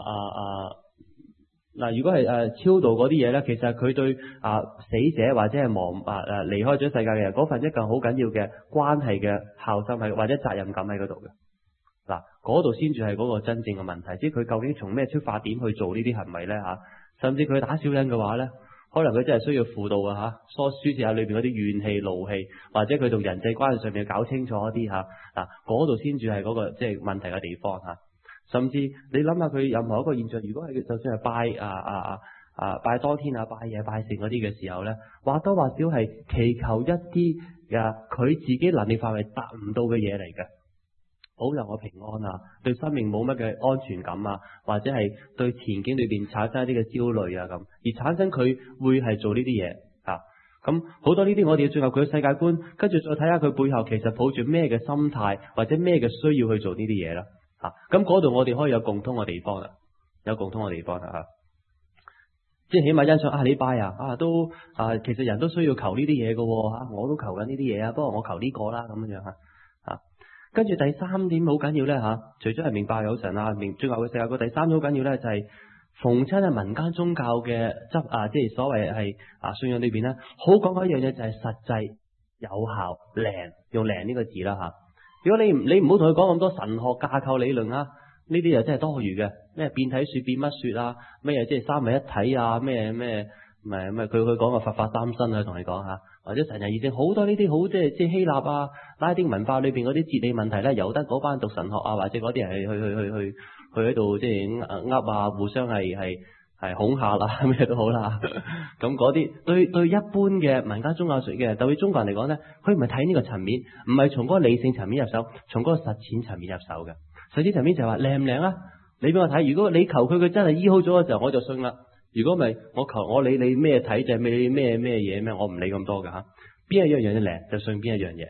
如果係超度嗰啲嘢咧，其實佢對死者或者係離開咗世界嘅人嗰份一個好緊要嘅關係嘅孝心係或者責任感喺嗰度嘅。嗰度先至係嗰個真正嘅問題，即係佢究竟從咩出發點去做呢啲行為咧嚇？甚至佢打小人嘅話咧，可能佢真係需要輔導嘅嚇，疏泄下裏邊嗰啲怨氣、怒氣，或者佢同人際關係上面搞清楚一啲嚇。嗰度先至係嗰個即係問題嘅地方嚇。甚至你諗下佢任何一個現象，如果係就算係拜當天啊、拜夜、拜聖嗰啲嘅時候咧，或多或少係祈求一啲佢自己能力範圍達唔到嘅嘢嚟嘅。保佑我平安啊，對生命冇乜嘅安全感啊，或者係對前景裏邊產生一啲嘅焦慮啊咁，而產生佢會係做呢啲嘢啊。咁好多呢啲我哋要進入佢嘅世界觀，跟住再睇下佢背後其實抱住咩嘅心態或者咩嘅需要去做呢啲嘢啦。咁嗰度我哋可以有共通嘅地方啦，有共通嘅地方啦嚇。即係起碼欣賞你拜都其實人都需要求呢啲嘢嘅喎，我都求緊呢啲嘢啊，不過我求呢個啦咁樣嚇。跟住第三點好緊要咧嚇，除咗係明白有神進入嘅世界個第三點好緊要咧，就係逢親係民間宗教嘅即係所謂係信仰裏邊咧，好講一樣嘢就係實際、有效、靈，用靈呢個字啦嚇。如果你唔好同佢講咁多神學架構理論啊，呢啲又真係多餘嘅，咩變體說變乜說啊，咩即係三位一體啊，咩佢講個佛法三身啊，同你講嚇。或者神人二性好多呢啲好即係希臘拉丁文化裏邊嗰啲哲理問題咧，由得嗰班讀神學或者嗰啲人去喺度即係互相係恐嚇啦，咩都好啦。咁嗰啲對一般嘅民間宗教術嘅，對中國人嚟講咧，佢唔係睇呢個層面，唔係從嗰個理性層面入手，從嗰個實踐層面入手嘅。實踐層面就係話靚唔靚啊？你俾我睇，如果你求佢真係醫好咗嘅時候，我就信啦。如果唔係，我理你咩體制咩嘢咩，我唔理咁多㗎嚇。邊一樣嘢靚就信邊一樣嘢。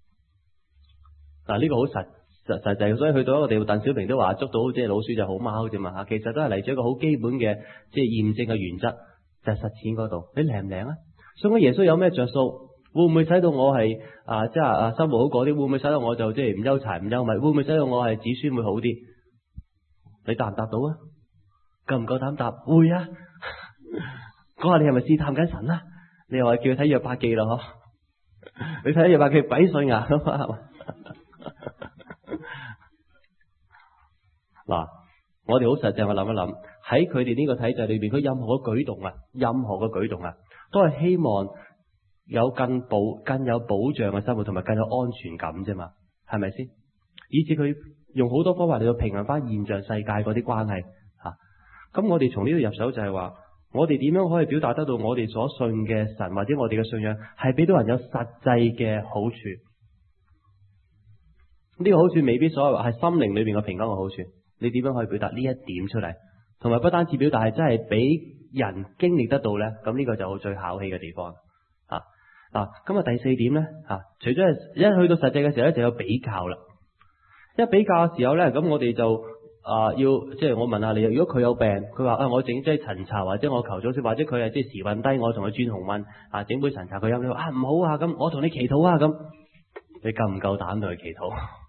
呢個好實際，所以去到一個地步，鄧小平都話捉到即係老鼠就好貓啫嘛嚇。其實都係嚟自一個好基本嘅即係驗證嘅原則，就係實踐嗰度。你靚唔靚啊？信咗耶穌有咩着數？會唔會使到我係即係生活好過啲？會唔會使到我就即係唔憂柴唔憂米？會唔會使到我係子孫會好啲？你答唔答到啊？夠唔夠膽答？會啊！講下你係咪試探緊神啊？你又話叫佢睇約伯記咯，你睇約伯記鬼信啊咁啊！嗱，我哋好實際，我諗一諗喺佢哋呢個體制裏邊，佢任何嘅舉動啊，都係希望有更有保障嘅生活，同埋更有安全感啫嘛，係咪先？以至佢用好多方法嚟到平衡翻現象世界嗰啲關係嚇。咁我哋從呢度入手就係話，我哋點樣可以表達得到我哋所信嘅神，或者我哋嘅信仰係俾到人有實際嘅好處？呢個好處未必所謂係心靈裏邊嘅平安嘅好處。你點樣可以表達呢一點出嚟？同埋不單止表達，係真係俾人經歷得到咧。咁呢個就最考起嘅地方咁第四點咧除咗係一去到實際嘅時候咧，就有比較啦。一比較嘅時候咧，咁我哋就要即係我問下你，如果佢有病，佢話我整劑陳茶，或者我求咗，或者佢係即係時運低，我同佢轉紅運整杯陳茶佢飲，你話唔好啊，咁我同你祈禱啊，咁你夠唔夠膽同佢祈禱？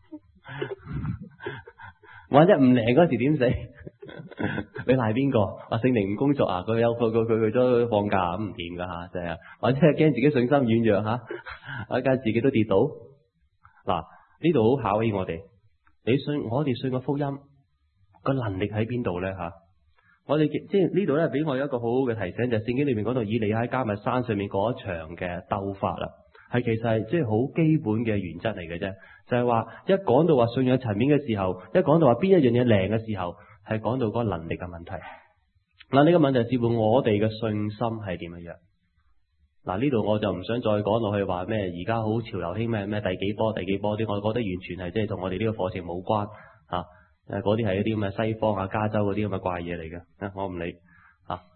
萬一唔靈嗰時點死？你賴邊個？聖靈唔工作啊？佢都放假咁唔掂噶吓，就係或者係驚自己信心軟弱吓，驚自己都跌倒。嗱，呢度好考起我哋。我哋信個福音個能力喺邊度咧吓？我哋即係呢度咧，俾我有一個好好嘅提醒，就係聖經裏面講到以利亞喺迦密山上面嗰一場嘅鬥法啦，係其實係即係好基本嘅原則嚟嘅啫。就係話一講到話信仰層面嘅時候，一講到話邊一樣嘢靈嘅時候，係講到嗰個能力嘅問題。嗱，呢個問題視乎我哋嘅信心係點樣。嗱，呢度我就唔想再講落去話咩而家好潮流興咩第幾波啲，我覺得完全係即係同我哋呢個課程冇關嗰啲係一啲咁嘅西方加州嗰啲咁嘅怪嘢嚟嘅，我唔理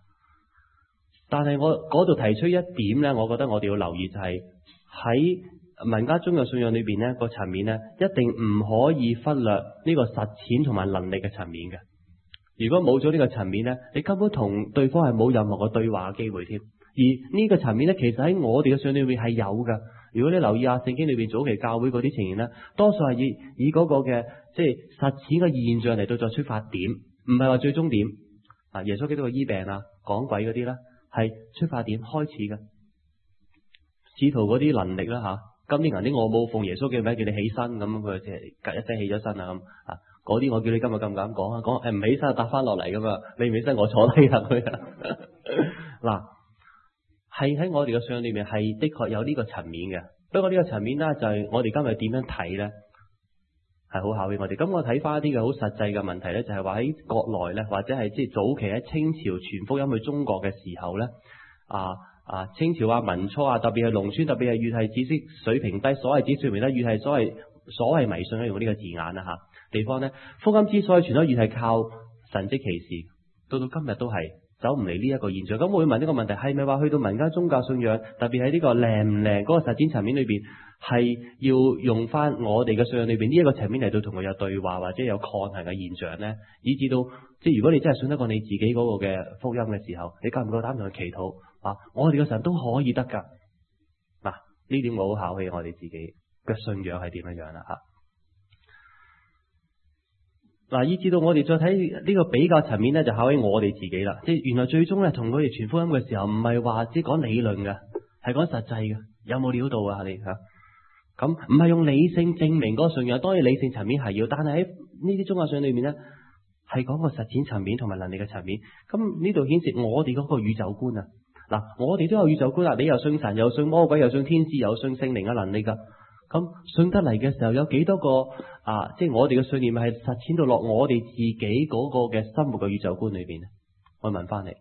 但係我嗰度提出一點咧，我覺得我哋要留意就係喺民間宗教信仰裏邊呢個層面呢，一定唔可以忽略呢個實踐同埋能力嘅層面嘅。如果冇咗呢個層面呢，你根本同對方係冇任何嘅對話嘅機會添。而呢個層面呢，其實喺我哋嘅信仰裏面係有㗎。如果你留意下聖經裏邊早期教會嗰啲情形呢，多數係以嗰個嘅即係實踐嘅現象嚟到作出發點，唔係話最終點。啊，耶穌基督嘅醫病啊、講鬼嗰啲呢，係出發點開始嘅。使徒嗰啲能力啦嚇，今年我冇奉耶穌嘅名叫你起身咁，佢即係隔一聲起咗身啊咁啊。嗰啲我叫你今日咁敢講啊，講唔起身就搭翻落嚟噶嘛，你唔起身我坐低啦佢啊。嗱，係喺我哋嘅信仰裏面係的確有呢個層面嘅，不過呢個層面咧就係我哋今日點樣睇咧，係好考驗我哋。咁我睇翻一啲嘅好實際嘅問題咧，就係話喺國內咧，或者係即係早期喺清朝傳福音去中國嘅時候咧，清朝啊、民初啊，特別係農村，特別係越係知識水平低，所謂知識水平低，越係所謂迷信，用呢個字眼啦嚇。地方呢，福音之所以傳得越係靠神蹟奇事，到今日都係走唔嚟呢一個現象。咁我會問呢個問題，係咪話去到民間宗教信仰，特別喺呢個靈唔靈嗰個實踐層面裏邊，係要用翻我哋嘅信仰裏邊呢一個層面嚟到同佢有對話或者有抗衡嘅現象呢？以至到即係如果你真係信得過你自己嗰個嘅福音嘅時候，你夠唔夠膽同佢祈禱啊？我哋嘅神都可以得㗎。嗱，呢點我好考起我哋自己嘅信仰係點樣樣啦嚇。嗱，以至到我哋再睇呢個比較層面咧，就考起我哋自己啦。即係原來最終咧，同佢哋傳福音嘅時候，唔係話即係講理論嘅，係講實際嘅。有冇料到啊？你嚇咁唔係用理性證明嗰個信仰，當然理性層面係要，但係喺呢啲宗教信仰裏面咧，係講個實踐層面同埋能力嘅層面。咁呢度顯示我哋嗰個宇宙觀啊。嗱，我哋都有宇宙觀啊。你又信神，又信魔鬼，又信天使，又信聖靈嘅能力㗎。咁信得嚟嘅時候，有幾多個即係我哋嘅信念係實踐到落我哋自己嗰個嘅生活嘅宇宙觀裏邊咧？我問翻你，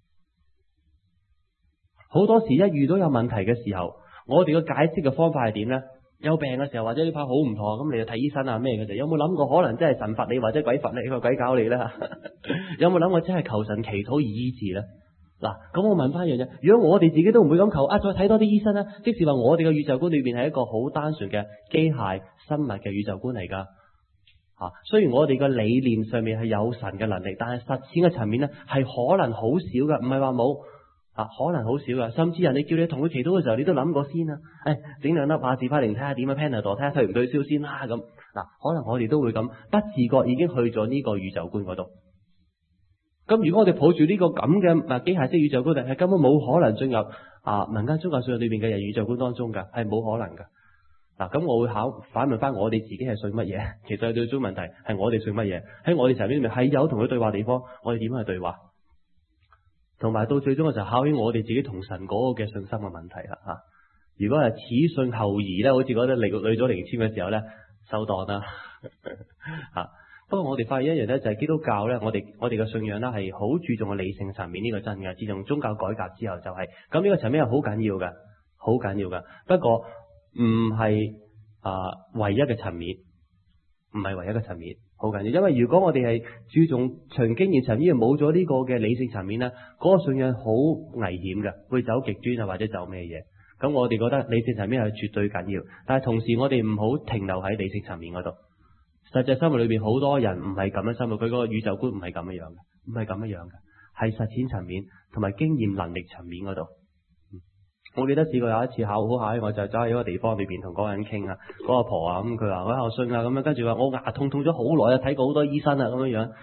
好多時一遇到有問題嘅時候，我哋嘅解釋嘅方法係點咧？有病嘅時候，或者呢排好唔妥，咁你就睇醫生啊咩嘅啫？有冇諗過可能真係神罰你，或者鬼罰你，個鬼搞你咧？有冇諗過真係求神祈禱而醫治咧？嗱，咁我問翻一樣嘢，如果我哋自己都唔會咁求，再睇多啲醫生啦，即使話我哋嘅宇宙觀裏邊係一個好單純嘅機械生物嘅宇宙觀嚟噶，雖然我哋嘅理念上面係有神嘅能力，但係實踐嘅層面咧係可能好少噶，唔係話冇可能好少噶，甚至人哋叫你同佢祈禱嘅時候，你都諗過先啊，整兩粒亞士巴靈睇下點啊 Panadol 睇下退唔退燒先啦咁，可能我哋都會咁，不自覺已經去咗呢個宇宙觀嗰度。咁如果我哋抱住呢個咁嘅機械式宇宙觀，係根本冇可能進入民間宗教信仰裏邊嘅人宇宙觀當中㗎，係冇可能㗎。咁我會反問翻我哋自己係信乜嘢？其實最終問題係我哋信乜嘢？喺我哋層面裏面係有同佢對話地方，我哋點樣去對話？同埋到最終嘅時候，考起我哋自己同神嗰個嘅信心嘅問題啦嚇。如果係此信後疑咧，好似覺得累咗靈籤嘅時候咧，收檔啦嚇。不過我哋發現一樣咧，就係基督教咧，我哋嘅信仰咧係好注重個理性層面，呢個真嘅。自從宗教改革之後就係咁，呢個層面係好緊要嘅，好緊要嘅。不過唔係唯一嘅層面，唔係唯一嘅層面，好緊要。因為如果我哋係注重純經驗層面，冇咗呢個嘅理性層面咧，嗰個信仰好危險嘅，會走極端啊，或者走咩嘢。咁我哋覺得理性層面係絕對緊要，但係同時我哋唔好停留喺理性層面嗰度。實際生活裏邊好多人唔係咁樣生活，佢嗰個宇宙觀唔係咁樣嘅，唔係咁樣嘅，係實踐層面同埋經驗能力層面嗰度。我記得試過有一次考好下，我就走喺一個地方裏邊同嗰個人傾啊，嗰個阿婆啊，咁佢話我信啊，咁樣跟住話我牙痛咗好耐啊，睇過好多醫生啊，咁樣樣。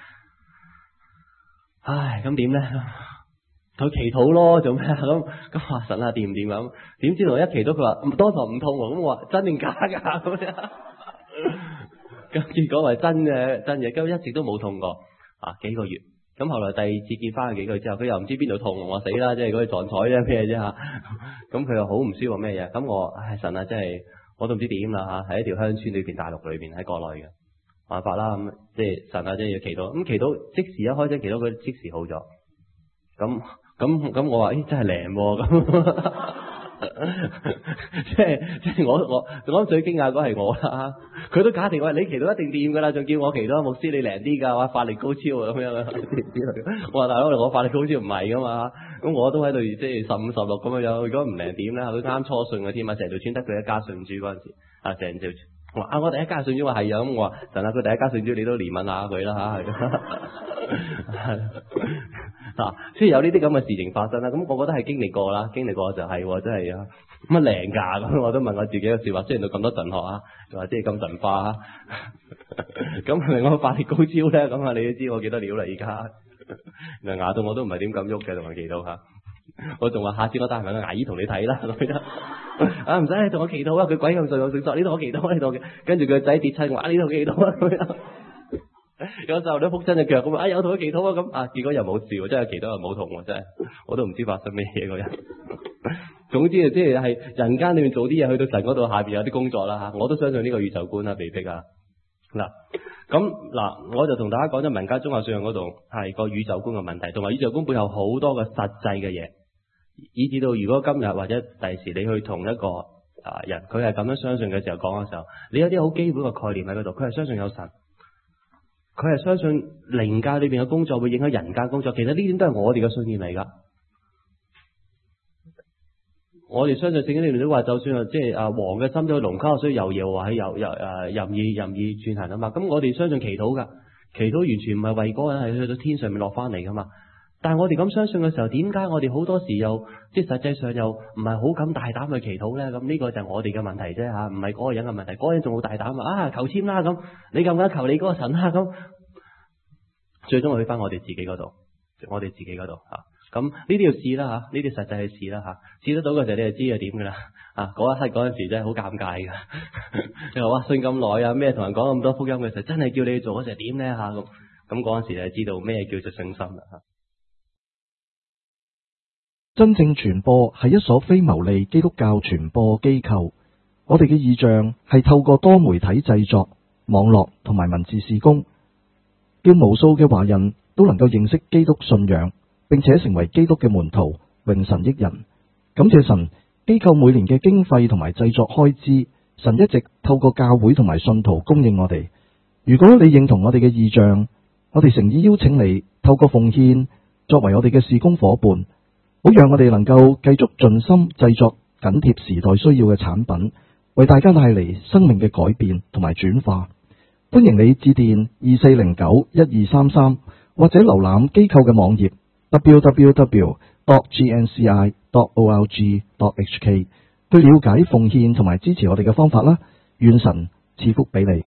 唉，咁點咧？佢祈禱咯，做咩咁話神啊掂唔掂咁？點知道一祈禱佢話當堂唔痛喎，咁我話真定假㗎咁樣？咁結果係真嘅，咁一直都冇痛過幾個月。咁後來第二次見翻佢幾個月之後，佢又唔知邊度痛，我死啦，即係嗰啲撞彩啫咩啫嚇。咁佢又好唔舒服咩嘢？咁我神啊，真係我都唔知點啦嚇。喺一條鄉村裏邊，大陸裏邊喺國內嘅辦法啦。咁即係神啊，即係要祈禱。咁祈禱即時一開始祈禱，佢即時好咗。咁我話真係靈喎咁。 即係我最驚訝嗰係我啦，佢都假定我話你祈禱一定掂噶啦，仲叫我祈禱牧師你靈啲㗎，話法力高超啊咁樣啊，我話大佬我法力高超唔係噶嘛，咁我都喺度即係15、16咁樣，如果唔靈點咧？佢啱初信嘅添啊，成條村得佢一家信主嗰陣時啊，成條我話我第一家信主話係啊，咁我話神啊，佢第一家信主你都憐憫下佢啦嚇，嗱，即係有呢啲咁嘅事情發生啦，咁我覺得係經歷過啦，經歷過就係、真係啊乜靈㗎咁，我都問我自己嘅説話，雖然到咁多神學啊，或者係咁神化啊，咁係咪我法力高超咧？咁啊，你都知我幾多料啦而家，原來牙到我都唔係點咁喐嘅，同佢祈禱嚇，我仲話下次我帶埋個牙醫同你睇啦，啊唔使你同我祈禱啊，佢鬼咁信我信索，呢度我祈禱呢度嘅，跟住佢個仔跌親，我話呢度祈禱啊咁樣。有時候都仆親隻腳咁啊，有同佢祈禱啊咁啊，結果又冇事，真係祈禱又冇痛喎，真係我都唔知發生咩嘢嗰人。總之啊，即係人間裏面做啲嘢，去到神嗰度下邊有啲工作啦嚇，我都相信呢個宇宙觀啊，被逼啊嗱咁我就同大家講咗民間宗教信仰嗰度係個宇宙觀嘅問題，同埋宇宙觀背後好多嘅實際嘅嘢，以至到如果今日或者第時你去同一個人，佢係咁樣相信嘅時候講嘅時候，你有啲好基本嘅概念喺嗰度，佢係相信有神。佢係相信靈界裏邊嘅工作會影響人間工作，其實呢點都係我哋嘅信念嚟噶。我哋相信聖經裏面都話，就算即係王嘅心都龍溝，所以由耶和華喺任意轉行啊嘛。咁我哋相信祈禱噶，祈禱完全唔係為嗰個人係去到天上面落翻嚟噶嘛。但係我哋咁相信嘅時候，點解我哋好多時又即係實際上又唔係好敢大膽去祈禱咧？咁呢個就係我哋嘅問題啫嚇，唔係嗰個人嘅問題。嗰個人仲好大膽啊！求籤啦咁，你敢唔敢求你嗰個神啊咁？最終去翻我哋自己嗰度，我哋自己嗰度嚇。咁呢啲要試啦嚇，呢啲實際去試啦嚇。試得到嘅時候你就知係點㗎啦啊！嗰一刻嗰陣時真係好尷尬㗎。你話哇信咁耐啊，咩同人講咁多福音嘅時候，真係叫你去做嗰時係點咧嚇咁？咁嗰陣時就知道咩叫做信心啦嚇。 真正傳播係一所非牟利基督教傳播機構，我哋嘅異象係透過多媒體製作、網絡同埋文字事工，叫無數嘅華人都能夠認識基督信仰，並且成為基督嘅門徒，榮神益人。感謝神，機構每年嘅經費同埋製作開支，神一直透過教會同埋信徒供應我哋。如果你認同我哋嘅異象，我哋誠意邀請你透過奉獻作為我哋嘅事工夥伴，好讓我哋能夠繼續盡心製作緊貼時代需要嘅產品，為大家帶嚟生命嘅改變同埋轉化。歡迎你致電2409-1233，或者瀏覽機構嘅網頁 www.gnci.org.hk 去了解奉獻同埋支持我哋嘅方法啦。願神賜福俾你。